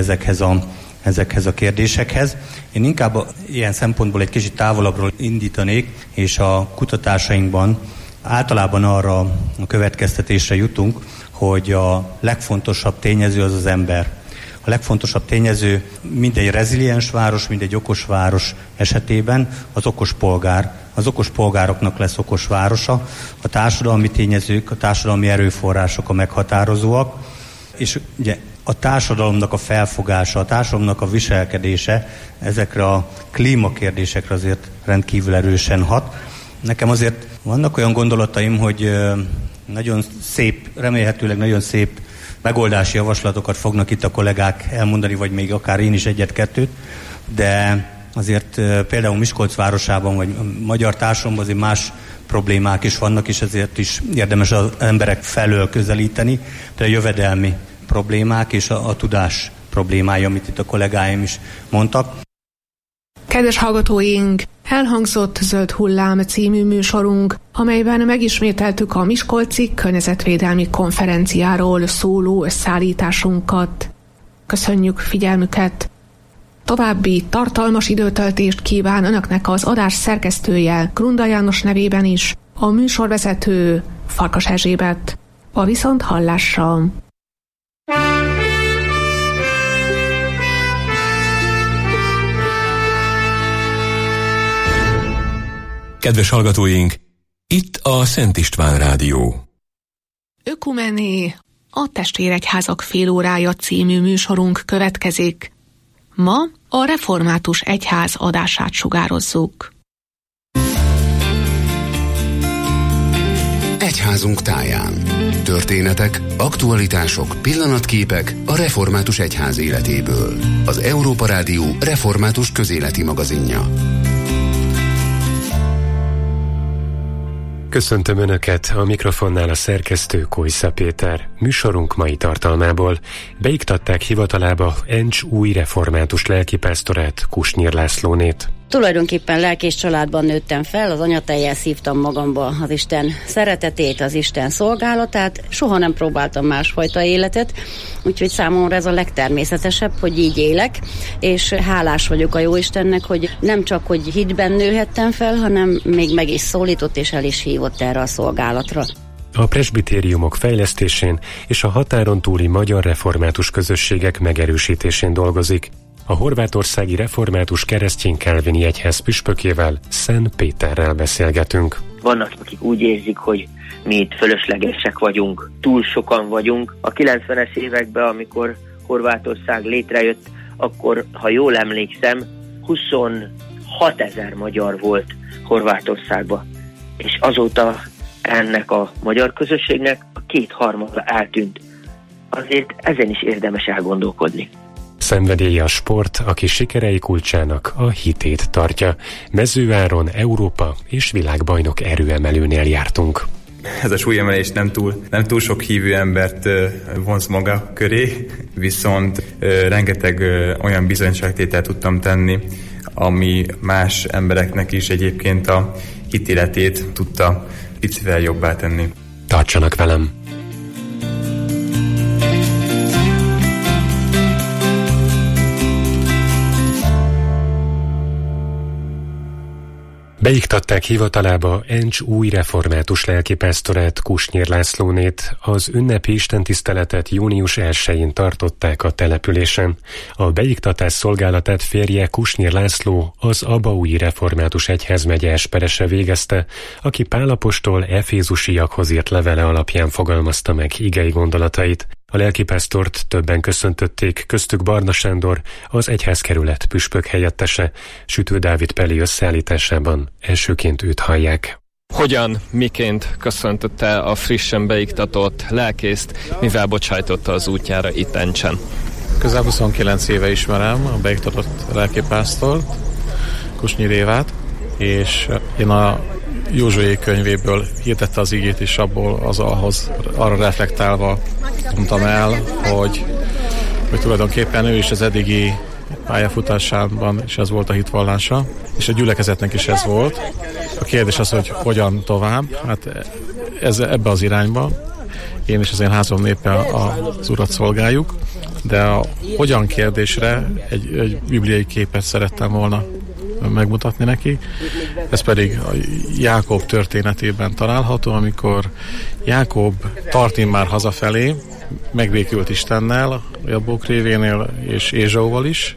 ezekhez a kérdésekhez. Én inkább ilyen szempontból egy kicsit távolabbról indítanék, és a kutatásainkban általában arra a következtetésre jutunk, hogy a legfontosabb tényező az az ember. A legfontosabb tényező mindegy reziliens város, mindegy okos város esetében az okos polgár. Az okos polgároknak lesz okos városa, a társadalmi tényezők, a társadalmi erőforrások a meghatározóak, és ugye a társadalomnak a felfogása, a társadalomnak a viselkedése ezekre a klímakérdésekre azért rendkívül erősen hat. Nekem azért vannak olyan gondolataim, hogy nagyon szép, remélhetőleg nagyon szép megoldási javaslatokat fognak itt a kollégák elmondani, vagy még akár én is egyet-kettőt, de azért például Miskolc városában, vagy magyar társadalomban azért más problémák is vannak, és ezért is érdemes az emberek felől közelíteni, de a jövedelmi problémák és a tudás problémája, amit itt a kollégáim is mondtak. Kedves hallgatóink, elhangzott Zöld Hullám című műsorunk, amelyben megismételtük a Miskolci Környezetvédelmi Konferenciáról szóló összeállításunkat. Köszönjük figyelmüket! További tartalmas időtöltést kíván Önöknek az adás szerkesztője Grunda János nevében is, a műsorvezető Farkas Erzsébet. A viszonthallásra! Kedves hallgatóink, itt a Szent István Rádió. Ökumené, a Testvéregyházak félórája című műsorunk következik. Ma a Református Egyház adását sugározzuk. Egyházunk táján. Történetek, aktualitások, pillanatképek a Református Egyház életéből. Az Európa Rádió református közéleti magazinja. Köszöntöm Önöket, a mikrofonnál a szerkesztő Kojsza Péter. Műsorunk mai tartalmából beiktatták hivatalába Encs új református lelkipásztorát, Kusnyír Lászlónét. Tulajdonképpen lelkész családban nőttem fel, az anyatejjel szívtam magamba az Isten szeretetét, az Isten szolgálatát, soha nem próbáltam másfajta életet, úgyhogy számomra ez a legtermészetesebb, hogy így élek, és hálás vagyok a Jóistennek, hogy nem csak, hogy hitben nőhettem fel, hanem még meg is szólított és el is hívott erre a szolgálatra. A presbitériumok fejlesztésén és a határon túli magyar református közösségek megerősítésén dolgozik. A horvátországi református keresztény kálvini egyház püspökével, Szent Péterrel beszélgetünk. Vannak, akik úgy érzik, hogy mi itt fölöslegesek vagyunk, túl sokan vagyunk. A 90-es években, amikor Horvátország létrejött, akkor, ha jól emlékszem, 26 000 magyar volt Horvátországban. És azóta ennek a magyar közösségnek a 2/3 eltűnt. Azért ezen is érdemes elgondolkodni. Szenvedélye a sport, aki sikerei kulcsának a hitét tartja. Mezőáron Európa és világbajnok erőemelőnél jártunk. Ez a súlyemelés nem túl sok hívő embert vonz maga köré, viszont rengeteg olyan bizonyságtételt tudtam tenni, ami más embereknek is egyébként a hitéletét tudta picivel jobbá tenni. Tartsanak velem! Beiktatták hivatalába Encs új református lelkipásztorát, Kusnyér Lászlónét. Az ünnepi istentiszteletet június 1-én tartották a településen. A beiktatás szolgálatát férje, Kusnyér László, az Abaúji Református Egyházmegye esperese végezte, aki Pál apostol efézusiakhoz írt levele alapján fogalmazta meg igei gondolatait. A lelkipásztort többen köszöntötték, köztük Barna Sándor, az egyházkerület püspök helyettese. Sütő Dávid Peli összeállításában elsőként őt hallják. Hogyan, miként köszöntötte a frissen beiktatott lelkészt, mivel bocsájtotta az útjára itt Encsen? Közel 29 éve ismerem a beiktatott lelkipásztort, Kusnyir Évát, és én a Józsué könyvéből hirdette az igét, és abból arra reflektálva mondtam el, hogy tulajdonképpen ő is az eddigi pályafutásában is ez volt a hitvallása, és a gyülekezetnek is ez volt. A kérdés az, hogy hogyan tovább, hát ez ebbe az irányba. Én és az én házam népe az Urat szolgáljuk, de a hogyan kérdésre egy bibliai képet szerettem volna megmutatni neki. Ez pedig a Jákob történetében található, amikor Jákob tart immár hazafelé, megbékült Istennel, Jabók révénél és Ézsauval is,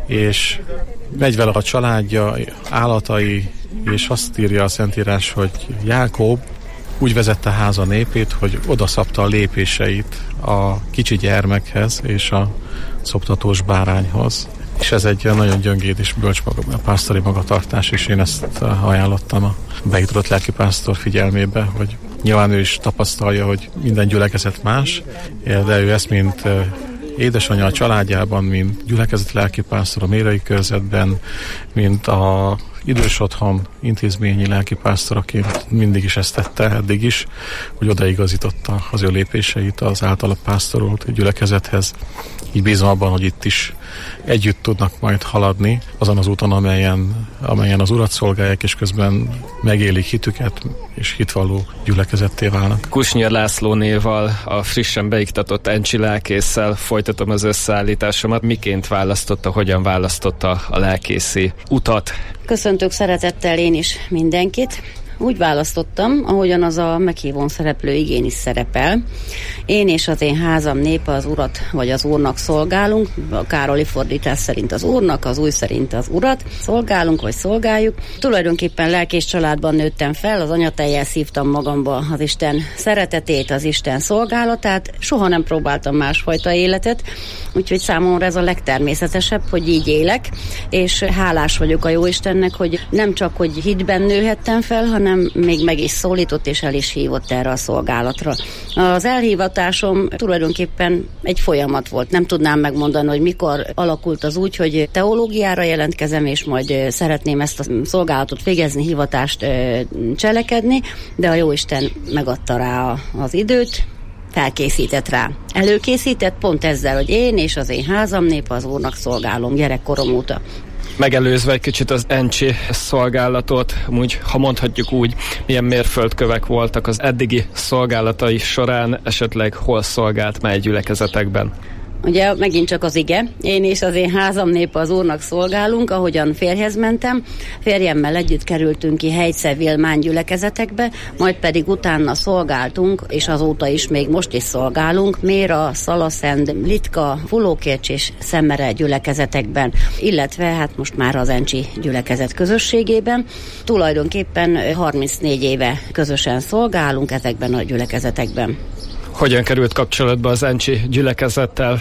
és megy vele a családja, állatai, és azt írja a Szentírás, hogy Jákob úgy vezette háza népét, hogy odaszabta a lépéseit a kicsi gyermekhez és a szoptatós bárányhoz. És ez egy nagyon gyöngéd és bölcs pásztori magatartás, és én ezt ajánlottam a beiktatott lelkipásztor figyelmébe, hogy nyilván ő is tapasztalja, hogy minden gyülekezet más, de ő ezt mint édesanyja a családjában, mint gyülekezet lelkipásztor a Mérai körzetben, mint a idős otthon intézményi lelkipásztoraként mindig is ezt tette, eddig is, hogy odaigazította az ő lépéseit az általa pásztorolt gyülekezethez. Így bízom abban, hogy itt is együtt tudnak majd haladni azon az úton, amelyen az Urat szolgálják, és közben megélik hitüket, és hitvalló gyülekezetté válnak. Kusnyér Lászlónéval, a frissen beiktatott encsi lelkésszel folytatom az összeállításomat. Miként választotta, hogyan választotta a lelkészi utat? Köszöntök szeretettel én is mindenkit. Úgy választottam, ahogyan az a meghívón szereplő igén is szerepel. Én és az én házam népe az Urat vagy az Úrnak szolgálunk. A Károli fordítás szerint az Úrnak, az új szerint az Urat szolgálunk vagy szolgáljuk. Tulajdonképpen lelkés családban nőttem fel, az anyatejjel szívtam magamba az Isten szeretetét, az Isten szolgálatát. Soha nem próbáltam másfajta életet, úgyhogy számomra ez a legtermészetesebb, hogy így élek, és hálás vagyok a Jóistennek, hogy nem csak, hogy hitben nőhettem fel, hanem még meg is szólított és el is hívott erre a szolgálatra. Az elhívatásom tulajdonképpen egy folyamat volt. Nem tudnám megmondani, hogy mikor alakult az úgy, hogy teológiára jelentkezem, és majd szeretném ezt a szolgálatot végezni, hivatást cselekedni, de a Jóisten megadta rá az időt, felkészített rá. Előkészített pont ezzel, hogy én és az én házam népe az Úrnak szolgálom gyerekkorom óta. Megelőzve egy kicsit az encsi szolgálatot, úgy, ha mondhatjuk úgy, milyen mérföldkövek voltak az eddigi szolgálatai során, esetleg hol szolgált mely gyülekezetekben? Ugye megint csak az ige. Én és az én házam népe az Úrnak szolgálunk, ahogyan férjhez mentem. Férjemmel együtt kerültünk ki Hegysze, Vilmán gyülekezetekbe, majd pedig utána szolgáltunk, és azóta is még most is szolgálunk, Méra, Szalaszend, Litka, Fulókércs és Szemmere gyülekezetekben, illetve hát most már az encsi gyülekezet közösségében. Tulajdonképpen 34 éve közösen szolgálunk ezekben a gyülekezetekben. Hogyan került kapcsolatba az encsi gyülekezettel?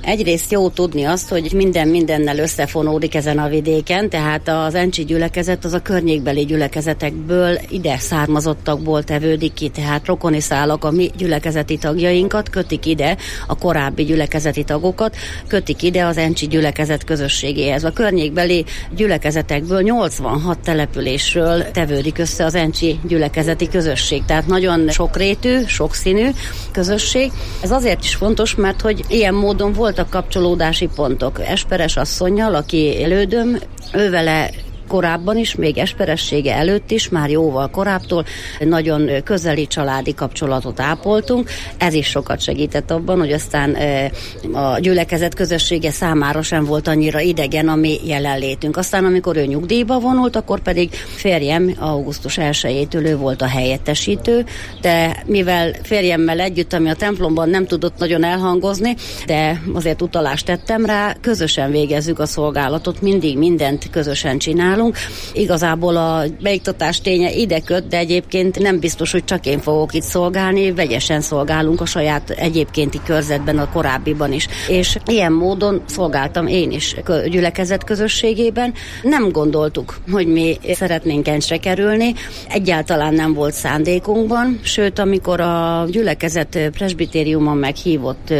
Egyrészt jó tudni azt, hogy minden mindennel összefonódik ezen a vidéken, tehát az encsi gyülekezet az a környékbeli gyülekezetekből ide származottakból tevődik ki, tehát rokoni szálak a mi gyülekezeti tagjainkat kötik ide, a korábbi gyülekezeti tagokat kötik ide az encsi gyülekezet közösségéhez. A környékbeli gyülekezetekből 86 településről tevődik össze az encsi gyülekezeti közösség, tehát nagyon sokrétű, sokszínű közösség. Ez azért is fontos, mert hogy ilyen módon voltak kapcsolódási pontok. Esperes asszonnyal, aki elődöm, ővele korábban is, még esperessége előtt is, már jóval korábbtól nagyon közeli családi kapcsolatot ápoltunk. Ez is sokat segített abban, hogy aztán a gyülekezet közössége számára sem volt annyira idegen a mi jelenlétünk. Aztán, amikor ő nyugdíjba vonult, akkor pedig férjem augusztus 1-től ő volt a helyettesítő, de mivel férjemmel együtt, ami a templomban nem tudott nagyon elhangozni, de azért utalást tettem rá, közösen végezzük a szolgálatot, mindig mindent közösen csinálunk. Igazából a beiktatás ténye ide köt, de egyébként nem biztos, hogy csak én fogok itt szolgálni, vegyesen szolgálunk a saját egyébkénti körzetben, a korábbiban is. És ilyen módon szolgáltam én is gyülekezet közösségében. Nem gondoltuk, hogy mi szeretnénk Encsre kerülni, egyáltalán nem volt szándékunkban, sőt, amikor a gyülekezet presbitériuma meghívott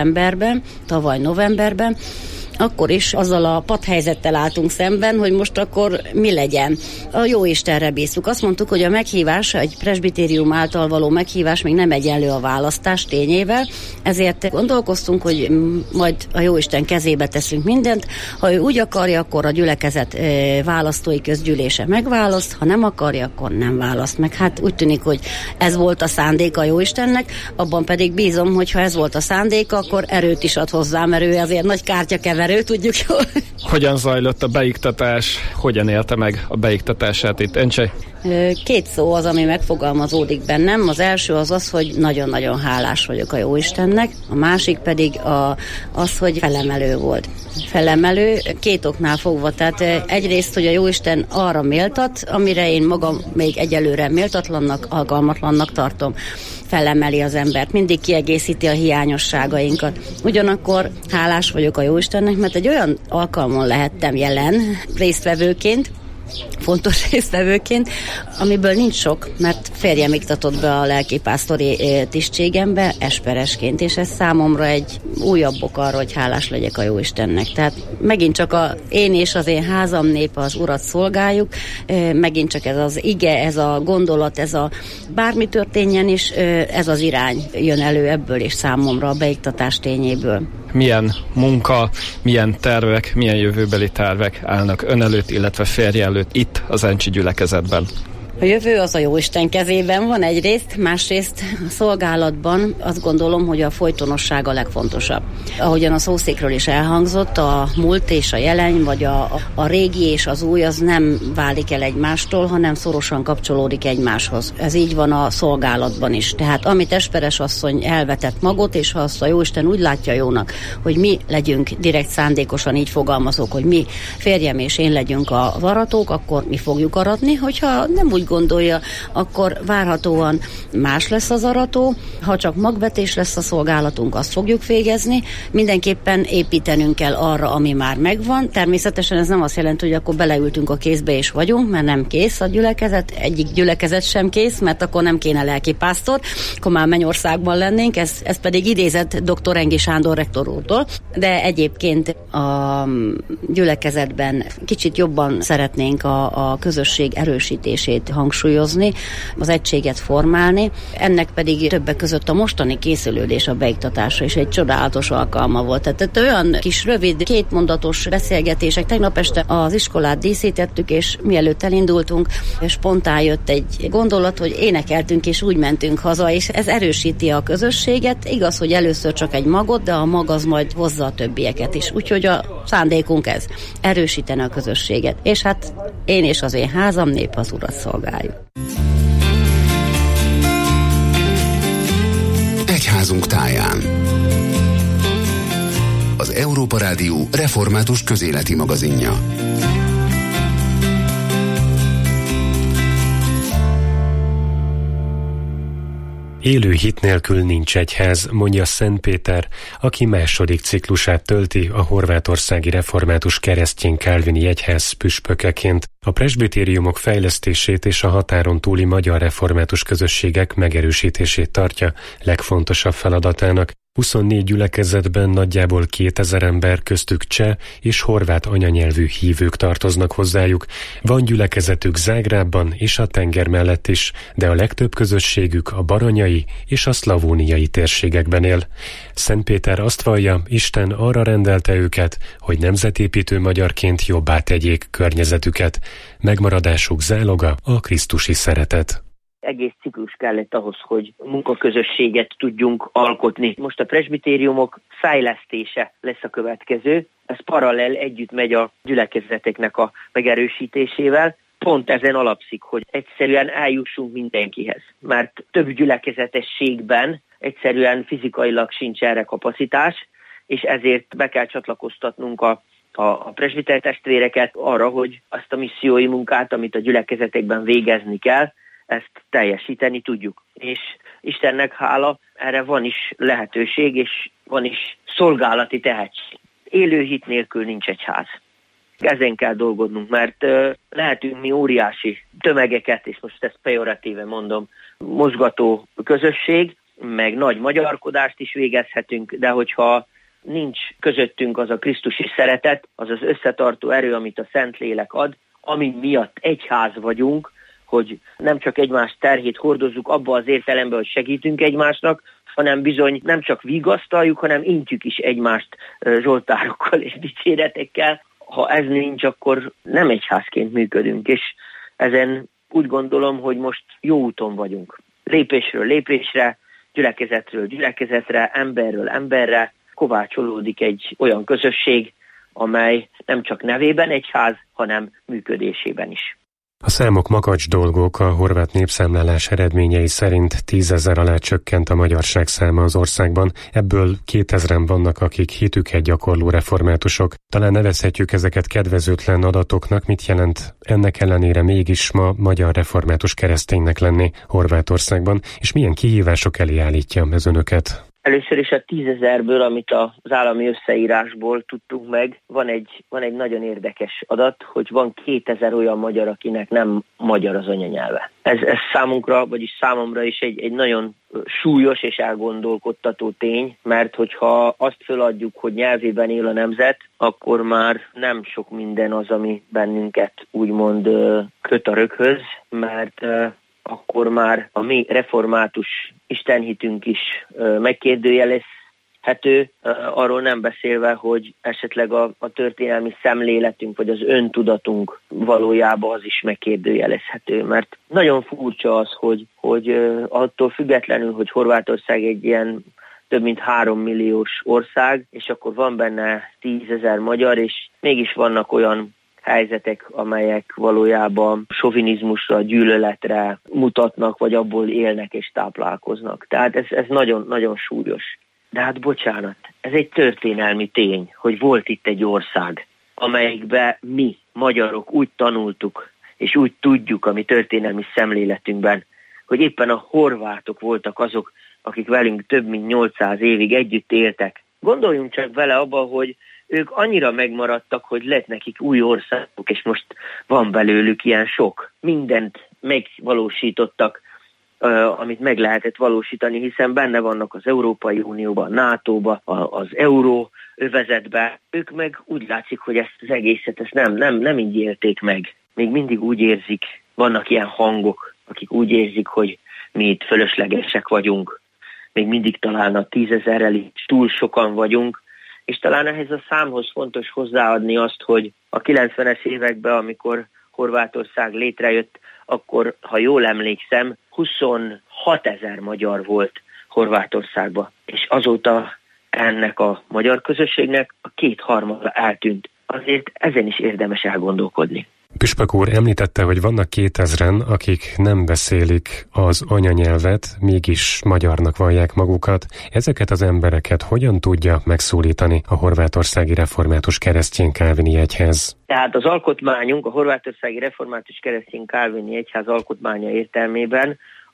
tavaly novemberben, akkor is azzal a padhelyzettel álltunk szemben, hogy most akkor mi legyen. A Jóistenre bíztuk. Azt mondtuk, hogy a meghívás, egy presbitérium által való meghívás még nem egyenlő a választás tényével, ezért gondolkoztunk, hogy majd a Jóisten kezébe teszünk mindent. Ha ő úgy akarja, akkor a gyülekezet választói közgyűlése megválaszt, ha nem akarja, akkor nem választ meg. Hát úgy tűnik, hogy ez volt a szándéka a Jóistennek, abban pedig bízom, hogy ha ez volt a szándéka, akkor erőt is ad hozzá, mert ő azért nagy kártyakeverő, tudjuk jól. Hogyan zajlott a beiktatás? Hogyan élte meg a beiktatását itt Encsei? Két szó az, ami megfogalmazódik bennem. Az első az, hogy nagyon-nagyon hálás vagyok a Jóistennek, a másik pedig az, hogy felemelő volt. Felemelő két oknál fogva, tehát egyrészt, hogy a Jóisten arra méltat, amire én magam még egyelőre méltatlannak, alkalmatlannak tartom. Felemeli az embert, mindig kiegészíti a hiányosságainkat. Ugyanakkor hálás vagyok a Jóistennek, mert egy olyan alkalmon lehettem jelen résztvevőként, fontos résztvevőként, amiből nincs sok, mert férjem iktatott be a lelkipásztori tisztségembe esperesként, és ez számomra egy újabb ok arra, hogy hálás legyek a Jóistennek. Tehát megint csak én és az én házam népe az Urat szolgáljuk, megint csak ez az ige, ez a gondolat, ez a bármi történjen is, ez az irány jön elő ebből és számomra a beiktatás tényéből. Milyen munka, milyen tervek, milyen jövőbeli tervek állnak ön előtt, illetve férje előtt itt az encsi gyülekezetben? A jövő az a Jóisten kezében van egyrészt, másrészt a szolgálatban azt gondolom, hogy a folytonosság a legfontosabb. Ahogyan a szószékről is elhangzott, a múlt és a jelen, vagy a régi és az új, az nem válik el egymástól, hanem szorosan kapcsolódik egymáshoz. Ez így van a szolgálatban is. Tehát amit Esperes asszony elvetett magot, és ha azt a Jóisten úgy látja jónak, hogy mi legyünk direkt szándékosan, így fogalmazok, hogy mi férjem és én legyünk az aratók, akkor mi fogjuk aratni, hogyha nem úgy gondolja, akkor várhatóan más lesz az arató. Ha csak magvetés lesz a szolgálatunk, azt fogjuk végezni. Mindenképpen építenünk kell arra, ami már megvan. Természetesen ez nem azt jelenti, hogy akkor beleültünk a kézbe és vagyunk, mert nem kész a gyülekezet. Egyik gyülekezet sem kész, mert akkor nem kéne lelkipásztor, akkor már Mennyországban lennénk. Ez pedig idézett dr. Engi Sándor rektor úrtól. De egyébként a gyülekezetben kicsit jobban szeretnénk a közösség erősítését hangsúlyozni, az egységet formálni. Ennek pedig többek között a mostani készülődés a beiktatásra is egy csodálatos alkalma volt. Tehát olyan kis rövid, kétmondatos beszélgetések. Tegnap este az iskolát díszítettük, és mielőtt elindultunk, spontán jött egy gondolat, hogy énekeltünk, és úgy mentünk haza, és ez erősíti a közösséget. Igaz, hogy először csak egy magot, de a mag az majd hozza a többieket is. Úgyhogy a szándékunk ez, erősíteni a közösséget. És hát én és az én házam nép az Urat szolgáljuk. Egyházunk táján. Az Európa Rádió református közéleti magazinja. Élő hit nélkül nincs egyház, mondja Szent Péter, aki második ciklusát tölti a horvátországi református keresztény kálvini egyház püspökeként. A presbitériumok fejlesztését és a határon túli magyar református közösségek megerősítését tartja legfontosabb feladatának. 24 gyülekezetben nagyjából 2000 ember, köztük cseh és horvát anyanyelvű hívők tartoznak hozzájuk. Van gyülekezetük Zágrábban és a tenger mellett is, de a legtöbb közösségük a baranyai és a szlavóniai térségekben él. Szent Péter azt vallja, Isten arra rendelte őket, hogy nemzetépítő magyarként jobbá tegyék környezetüket. Megmaradásuk záloga a krisztusi szeretet. Egész ciklus kellett ahhoz, hogy munkaközösséget tudjunk alkotni. Most a presbitériumok fejlesztése lesz a következő. Ez paralel együtt megy a gyülekezeteknek a megerősítésével. Pont ezen alapszik, hogy egyszerűen eljussunk mindenkihez. Mert több gyülekezetességben egyszerűen fizikailag sincs erre kapacitás, és ezért be kell csatlakoztatnunk a presbiter testvéreket arra, hogy azt a missziói munkát, amit a gyülekezetekben végezni kell, ezt teljesíteni tudjuk. És Istennek hála, erre van is lehetőség, és van is szolgálati tehetség. Élő hit nélkül nincs egyház. Ezen kell dolgodnunk, mert lehetünk mi óriási tömegeket, és most ezt pejoratíve mondom, mozgató közösség, meg nagy magyarkodást is végezhetünk, de hogyha nincs közöttünk az a krisztusi szeretet, az az összetartó erő, amit a Szentlélek ad, ami miatt egyház vagyunk, hogy nem csak egymás terhét hordozzuk abba az értelemben, hogy segítünk egymásnak, hanem bizony nem csak vigasztaljuk, hanem intjük is egymást zsoltárokkal és dicséretekkel. Ha ez nincs, akkor nem egyházként működünk, és ezen úgy gondolom, hogy most jó úton vagyunk. Lépésről lépésre, gyülekezetről gyülekezetre, emberről emberre kovácsolódik egy olyan közösség, amely nem csak nevében egyház, hanem működésében is. A számok makacs dolgok. A horvát népszámlálás eredményei szerint 10 000 alá csökkent a magyarság száma az országban, ebből 2000-en vannak, akik hitüket gyakorló reformátusok. Talán nevezhetjük ezeket kedvezőtlen adatoknak, mit jelent ennek ellenére mégis ma magyar református kereszténynek lenni Horvátországban, és milyen kihívások elé állítja ez önöket? Először is a 10 000-ből, amit az állami összeírásból tudtunk meg, van egy nagyon érdekes adat, hogy van 2000 olyan magyar, akinek nem magyar az anyanyelve. Ez számunkra, vagyis számomra is egy nagyon súlyos és elgondolkodtató tény, mert hogyha azt feladjuk, hogy nyelvében él a nemzet, akkor már nem sok minden az, ami bennünket úgymond köt a röghöz, mert akkor már a mi református istenhitünk is megkérdőjelezhető, arról nem beszélve, hogy esetleg a történelmi szemléletünk, vagy az öntudatunk valójában az is megkérdőjelezhető. Mert nagyon furcsa az, hogy attól függetlenül, hogy Horvátország egy ilyen több mint 3 milliós ország, és akkor van benne 10 000 magyar, és mégis vannak olyan helyzetek, amelyek valójában sovinizmusra, gyűlöletre mutatnak, vagy abból élnek és táplálkoznak. Tehát ez nagyon, nagyon súlyos. De hát bocsánat, ez egy történelmi tény, hogy volt itt egy ország, amelyikben mi, magyarok úgy tanultuk, és úgy tudjuk a mi történelmi szemléletünkben, hogy éppen a horvátok voltak azok, akik velünk több mint 800 évig együtt éltek. Gondoljunk csak vele abba, hogy ők annyira megmaradtak, hogy lett nekik új országok, és most van belőlük ilyen sok. Mindent megvalósítottak, amit meg lehetett valósítani, hiszen benne vannak az Európai Unióban, NATO-ba, az Euróövezetben. Ők meg úgy látszik, hogy ezt az egészet ezt nem így élték meg. Még mindig úgy érzik, vannak ilyen hangok, akik úgy érzik, hogy mi itt fölöslegesek vagyunk. Még mindig talán a 10 000-rel is túl sokan vagyunk, és talán ehhez a számhoz fontos hozzáadni azt, hogy a 90-es években, amikor Horvátország létrejött, akkor, ha jól emlékszem, 26 000 magyar volt Horvátországban. És azóta ennek a magyar közösségnek a 2/3 eltűnt. Azért ezen is érdemes elgondolkodni. Püspök úr említette, hogy vannak 2000-en, akik nem beszélik az anyanyelvet, mégis magyarnak vallják magukat. Ezeket az embereket hogyan tudja megszólítani a horvátországi református keresztény kálvini egyház? Tehát az alkotmányunk, a horvátországi református keresztény kálvini egyház alkotmánya értelmében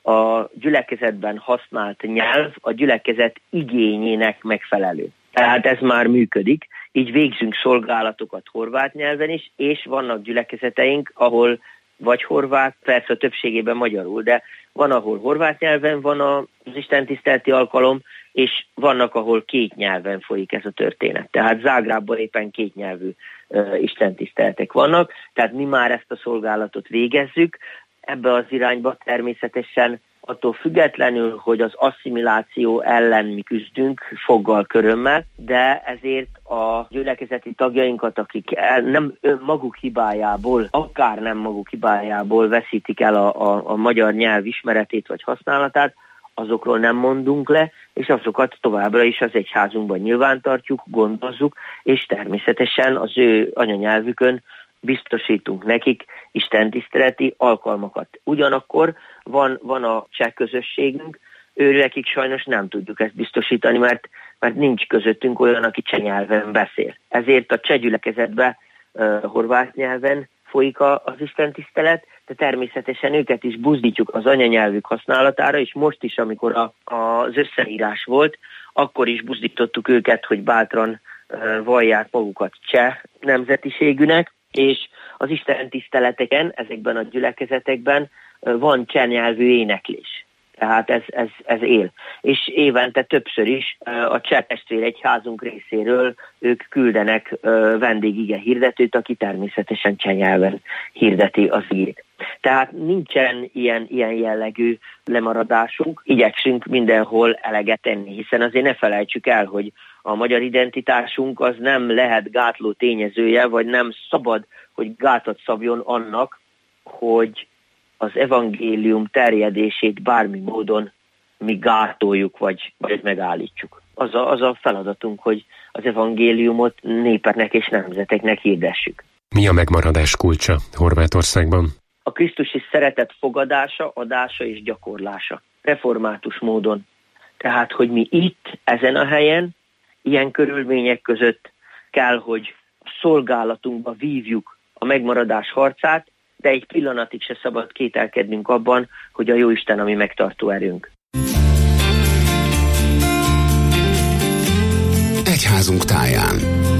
a gyülekezetben használt nyelv a gyülekezet igényének megfelelő. Tehát ez már működik, így végzünk szolgálatokat horvát nyelven is, és vannak gyülekezeteink, ahol vagy horvát, persze a többségében magyarul, de van, ahol horvát nyelven van az istentiszteleti alkalom, és vannak, ahol két nyelven folyik ez a történet. Tehát Zágrábban éppen kétnyelvű istentiszteletek vannak, tehát mi már ezt a szolgálatot végezzük. Ebbe az irányba természetesen attól függetlenül, hogy az asszimiláció ellen mi küzdünk foggal, körömmel, de ezért a gyülekezeti tagjainkat, akik nem maguk hibájából, akár nem maguk hibájából veszítik el a magyar nyelv ismeretét vagy használatát, azokról nem mondunk le, és azokat továbbra is az egyházunkban nyilvántartjuk, gondozzuk, és természetesen az ő anyanyelvükön biztosítunk nekik istentiszteleti alkalmakat. Ugyanakkor van a cseh közösségünk, őrekik sajnos nem tudjuk ezt biztosítani, mert nincs közöttünk olyan, aki cseh nyelven beszél. Ezért a cseh gyülekezetben horvát nyelven folyik az istentisztelet, de természetesen őket is buzdítjuk az anyanyelvük használatára, és most is, amikor az összeírás volt, akkor is buzdítottuk őket, hogy bátran vallják magukat cseh nemzetiségűnek, és az istentiszteleteken, ezekben a gyülekezetekben van cseh nyelvű éneklés. Tehát ez él. És évente többször is a cseh testvéregyházunk részéről ők küldenek vendégige hirdetőt, aki természetesen cseh nyelven hirdeti az igét. Tehát nincsen ilyen jellegű lemaradásunk, igyekszünk mindenhol eleget tenni, hiszen azért ne felejtsük el, hogy a magyar identitásunk az nem lehet gátló tényezője, vagy nem szabad, hogy gátat szabjon annak, hogy az evangélium terjedését bármi módon mi gátoljuk, vagy megállítsuk. Az a feladatunk, hogy az evangéliumot népeknek és nemzeteknek hirdessük. Mi a megmaradás kulcsa Horvátországban? A krisztusi szeretet fogadása, adása és gyakorlása. Református módon. Tehát, hogy mi itt, ezen a helyen, ilyen körülmények között kell, hogy a szolgálatunkba vívjuk a megmaradás harcát, de egy pillanatig se szabad kételkednünk abban, hogy a Jóisten a mi megtartó erőnk. Egyházunk táján.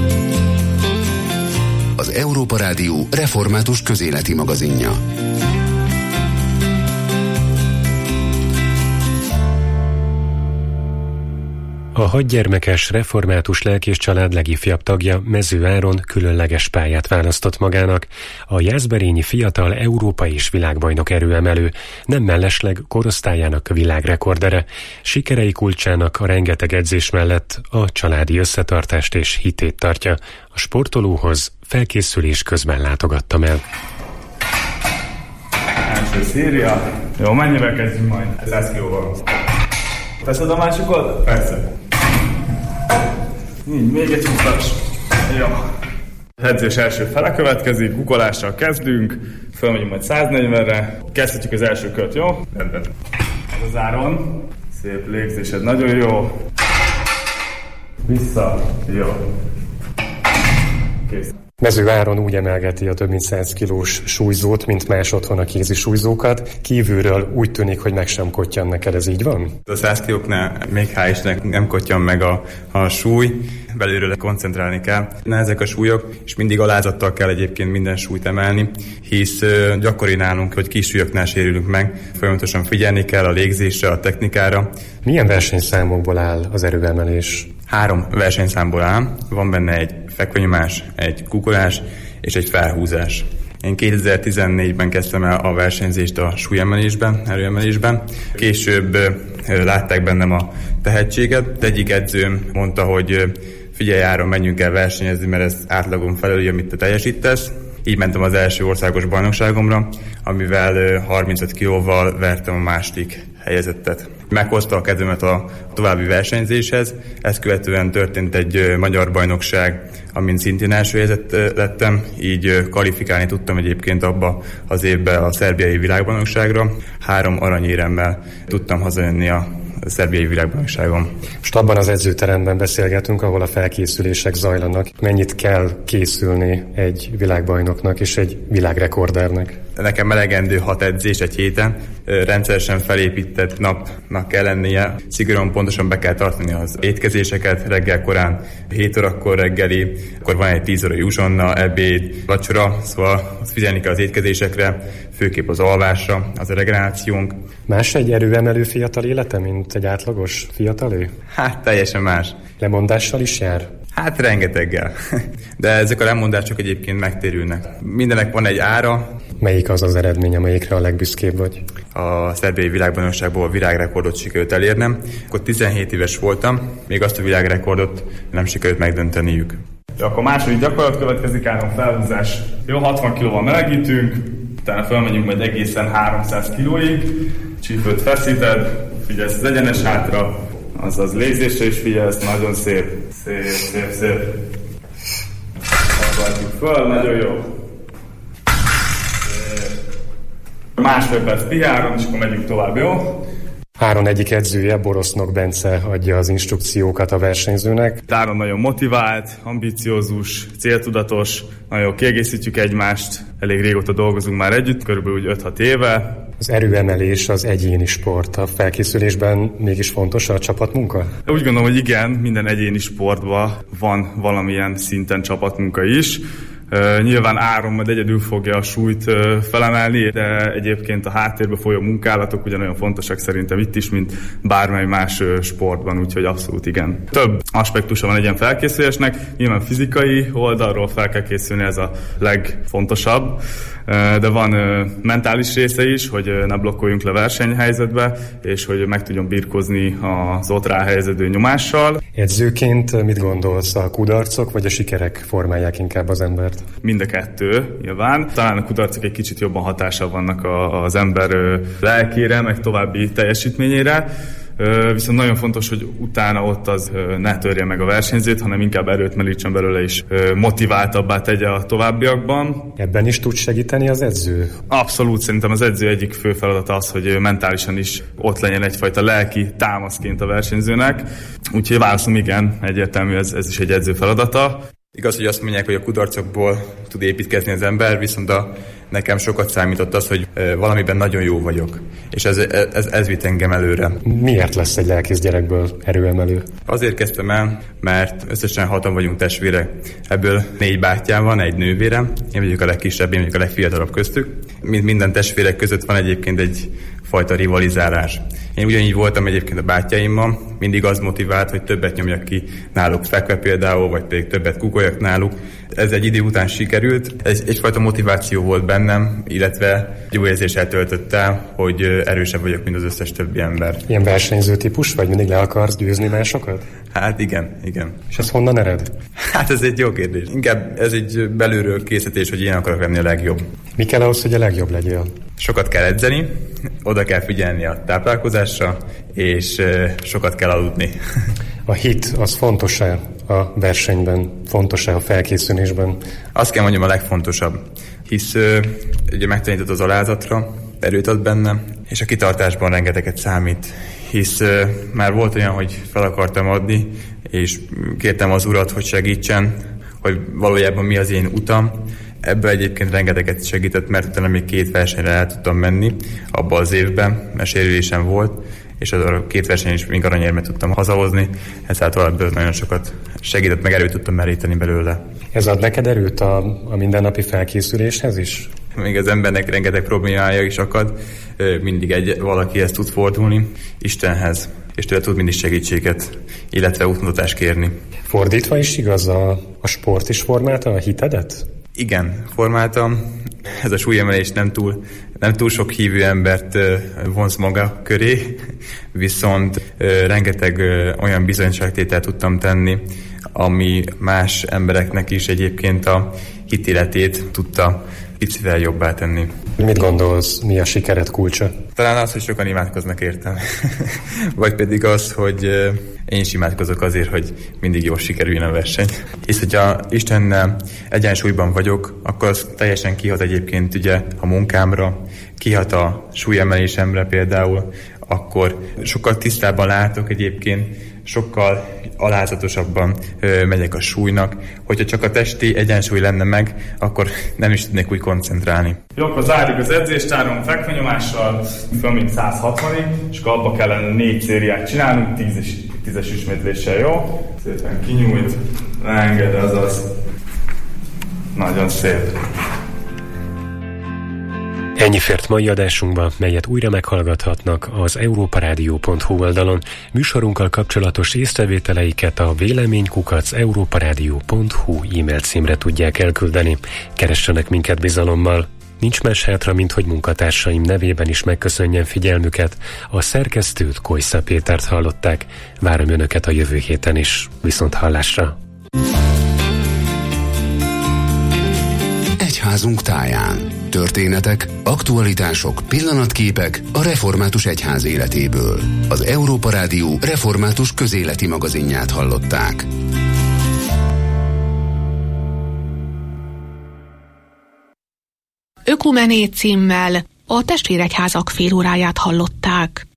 Az Európa Rádió református közéleti magazinja. A 6 gyermekes református lelkész család legifjabb tagja, Mező Áron különleges pályát választott magának. A jászberényi fiatal Európa és világbajnok erőemelő, nem mellesleg korosztályának világrekordere. Sikerei kulcsának a rengeteg edzés mellett a családi összetartást és hitét tartja. A sportolóhoz felkészülés közben látogattam el. Első széria. Jó, mennyivel kezdjünk majd? 100 kilóval. Teszed a másikat? Persze. Még egy húzás. Jó. Edzés első fele következik, gugolással kezdünk, fölmegyünk majd 140-re, kezdhetjük az első kört, jó? Rendben. Ez az Áron. Szép légzésed, nagyon jó. Vissza, jó. Kész. Mező Áron úgy emelgeti a több mint 100 kilós súlyzót, mint más otthon a kézi súlyzókat. Kívülről úgy tűnik, hogy meg sem kottyan neked, ez így van? A 100 kilóknál még hál' Istennek nem kottyan meg a súly, belülről koncentrálni kell. Ezek a súlyok, és mindig alázattal kell egyébként minden súlyt emelni, hisz gyakori nálunk, hogy kis súlyoknál sérülünk meg, folyamatosan figyelni kell a légzésre, a technikára. Milyen versenyszámokból áll az erőemelés? 3 versenyszámból áll, van benne egy fekvenyomás, egy kukolás és egy felhúzás. Én 2014-ben kezdtem el a versenyzést a súlyemelésben, erőemelésben. Később látták bennem a tehetséget. De egyik edzőm mondta, hogy figyelj Áron, menjünk el versenyezni, mert ez átlagon felül, amit te teljesítesz. Így mentem az első országos bajnokságomra, amivel 35 kilóval vertem a második helyezettet. Meghozta a kedvemet a további versenyzéshez, ezt követően történt egy magyar bajnokság, amin szintén első helyezett lettem, így kvalifikálni tudtam egyébként abba az évben a szerbiai világbajnokságra. 3 aranyéremmel tudtam hazajönni a szerbiai világbajnokságon. Most abban az edzőteremben beszélgetünk, ahol a felkészülések zajlanak. Mennyit kell készülni egy világbajnoknak és egy világrekordernek? Nekem elegendő 6 edzés egy héten, rendszeresen felépített napnak kell lennie, szigorúan pontosan be kell tartani az étkezéseket, reggel korán 7 órakor reggeli, akkor van egy 10 órai uzsonna, ebéd, vacsora, szóval figyelni kell az étkezésekre, főképp az alvásra, az a regenerációnk. Más egy erőemelő fiatal élete, mint egy átlagos fiatalé? Hát teljesen más. Lemondással is jár? Hát rengeteggel. De ezek a lemondások egyébként megtérülnek. Mindenek van egy ára. Melyik az az eredmény, amelyikre a legbüszkébb vagy? A szerbiai világbajnokságból a világrekordot sikerült elérnem. Akkor 17 éves voltam, még azt a világrekordot nem sikerült megdönteniük. Akkor második gyakorlat következik, Áron, felhúzás. Jó, 60 kilóval melegítünk, utána felmegyünk majd egészen 300 kilóig. Csípőt feszíted, figyelsz az egyenes hátra, azaz lézésre is figyelsz, nagyon szép, szép, szép, szép. Akarjuk föl, nagyon jó. Másfél perc piháron, és akkor megyünk tovább, jó? Áron egyik edzője, Borosznok Bence adja az instrukciókat a versenyzőnek. Áron nagyon motivált, ambiciózus, céltudatos, nagyon kiegészítjük egymást, elég régóta dolgozunk már együtt, körülbelül 5-6 éve. Az erőemelés az egyéni sport. A felkészülésben mégis fontos a csapatmunka? Úgy gondolom, hogy igen, minden egyéni sportban van valamilyen szinten csapatmunka is. Nyilván Áron majd egyedül fogja a súlyt felemelni, de egyébként a háttérbe folyó munkálatok ugyanolyan fontosak szerintem itt is, mint bármely más sportban, úgyhogy abszolút igen. Több aspektusa van egy ilyen felkészülésnek, nyilván fizikai oldalról fel kell készülni, ez a legfontosabb, de van mentális része is, hogy ne blokkoljunk le versenyhelyzetbe, és hogy meg tudjon birkózni az ott ráhelyeződő nyomással. Edzőként mit gondolsz, a kudarcok vagy a sikerek formálják inkább az embert? Mind a kettő, nyilván. Talán a kudarcok egy kicsit jobban hatással vannak az ember lelkére, meg további teljesítményére. Viszont nagyon fontos, hogy utána ott az ne törje meg a versenyzőt, hanem inkább erőt merítsen belőle is, motiváltabbá tegye a továbbiakban. Ebben is tud segíteni az edző? Abszolút, szerintem az edző egyik fő feladata az, hogy mentálisan is ott legyen egyfajta lelki támaszként a versenyzőnek. Úgyhogy válaszom igen, egyértelmű, ez is egy edző feladata. Igaz, hogy azt mondják, hogy a kudarcokból tud építkezni az ember, viszont nekem sokat számított az, hogy valamiben nagyon jó vagyok. És ez vitt engem előre. Miért lesz egy lelkész gyerekből erőemelő? Azért kezdtem el, mert összesen 6-an vagyunk testvérek. Ebből 4 bátyám van, egy nővérem. Én vagyok a legkisebb, én vagyok a legfiatalabb köztük. Mint minden testvérek között van egyébként egy fajta rivalizálás. Én ugyanígy voltam egyébként a bátyáimmal, mindig az motivált, hogy többet nyomjak ki náluk fekve például, vagy pedig többet kukoljak náluk. Ez egy idő után sikerült, ez egyfajta motiváció volt bennem, illetve jó érzéssel töltött el, hogy erősebb vagyok, mint az összes többi ember. Ilyen versenyző típus vagy? Mindig le akarsz győzni másokat? Hát igen. És ez honnan ered? Hát ez egy jó kérdés. Inkább ez egy belülről készítés, hogy én akarok lenni a legjobb. Mi kell ahhoz, hogy a legjobb legyél? Sokat kell edzeni, oda kell figyelni a táplálkozásra, és sokat kell aludni. A hit az fontos-e a versenyben, fontos-e a felkészülésben? Azt kell mondjam, a legfontosabb, hisz ugye megtanított az alázatra, erőt ad benne, és a kitartásban rengeteget számít, hisz már volt olyan, hogy fel akartam adni, és kértem az urat, hogy segítsen, hogy valójában mi az én utam. Ebből egyébként rengeteget segített, mert utána még 2 versenyre el tudtam menni abban az évben, mert sérülésem volt, és az a 2 versenyen is még aranyérmet tudtam hazahozni, ezáltal ebből nagyon sokat segített, meg erőt tudtam meríteni belőle. Ez ad neked erőt a mindennapi felkészüléshez is? Még az embernek rengeteg problémája is akad, mindig valakihez tud fordulni, Istenhez, és tőle tud mindig segítséget, illetve útmutatást kérni. Fordítva is igaz, a sport is formálta a hitedet? Igen, formáltam. Ez a súlyemelés nem túl sok hívő embert vonz maga köré, viszont rengeteg olyan bizonyságtételt tudtam tenni, ami más embereknek is egyébként a hitéletét tudta picivel jobbá tenni. Mit gondolsz, mi a sikered kulcsa? Talán az, hogy sokan imádkoznak értem. Vagy pedig az, hogy én is imádkozok azért, hogy mindig jól sikerüljön a verseny. Hisz, hogyha Istennel egyensúlyban vagyok, akkor az teljesen kihat egyébként ugye a munkámra, kihat a súlyemelésemre például, akkor sokkal tisztábban látok egyébként, sokkal alázatosabban megyek a súlynak. Hogyha csak a testi egyensúly lenne meg, akkor nem is tudnék úgy koncentrálni. Jó, akkor zárjuk az edzést 3 fekvenyomással, fölmint 160-ig, és akkor abba kellene 4 szériát csinálnunk, 10-es ismétléssel, jó? Szépen kinyújt, leenged, azaz. Nagyon szép. Ennyi fért mai adásunkba, melyet újra meghallgathatnak az europaradio.hu oldalon. Műsorunkkal kapcsolatos észrevételeiket a vélemény@europaradio.hu e-mail címre tudják elküldeni. Keressenek minket bizalommal. Nincs más hátra, mint hogy munkatársaim nevében is megköszönjem figyelmüket. A szerkesztőt, Kojsza Pétert hallották. Várom Önöket a jövő héten is. Viszont hallásra! Egyházunk táján. Történetek, aktualitások, pillanatképek a református egyház életéből. Az Európa Rádió református közéleti magazinját hallották. Ökumené címmel a testvéregyházak félóráját hallották.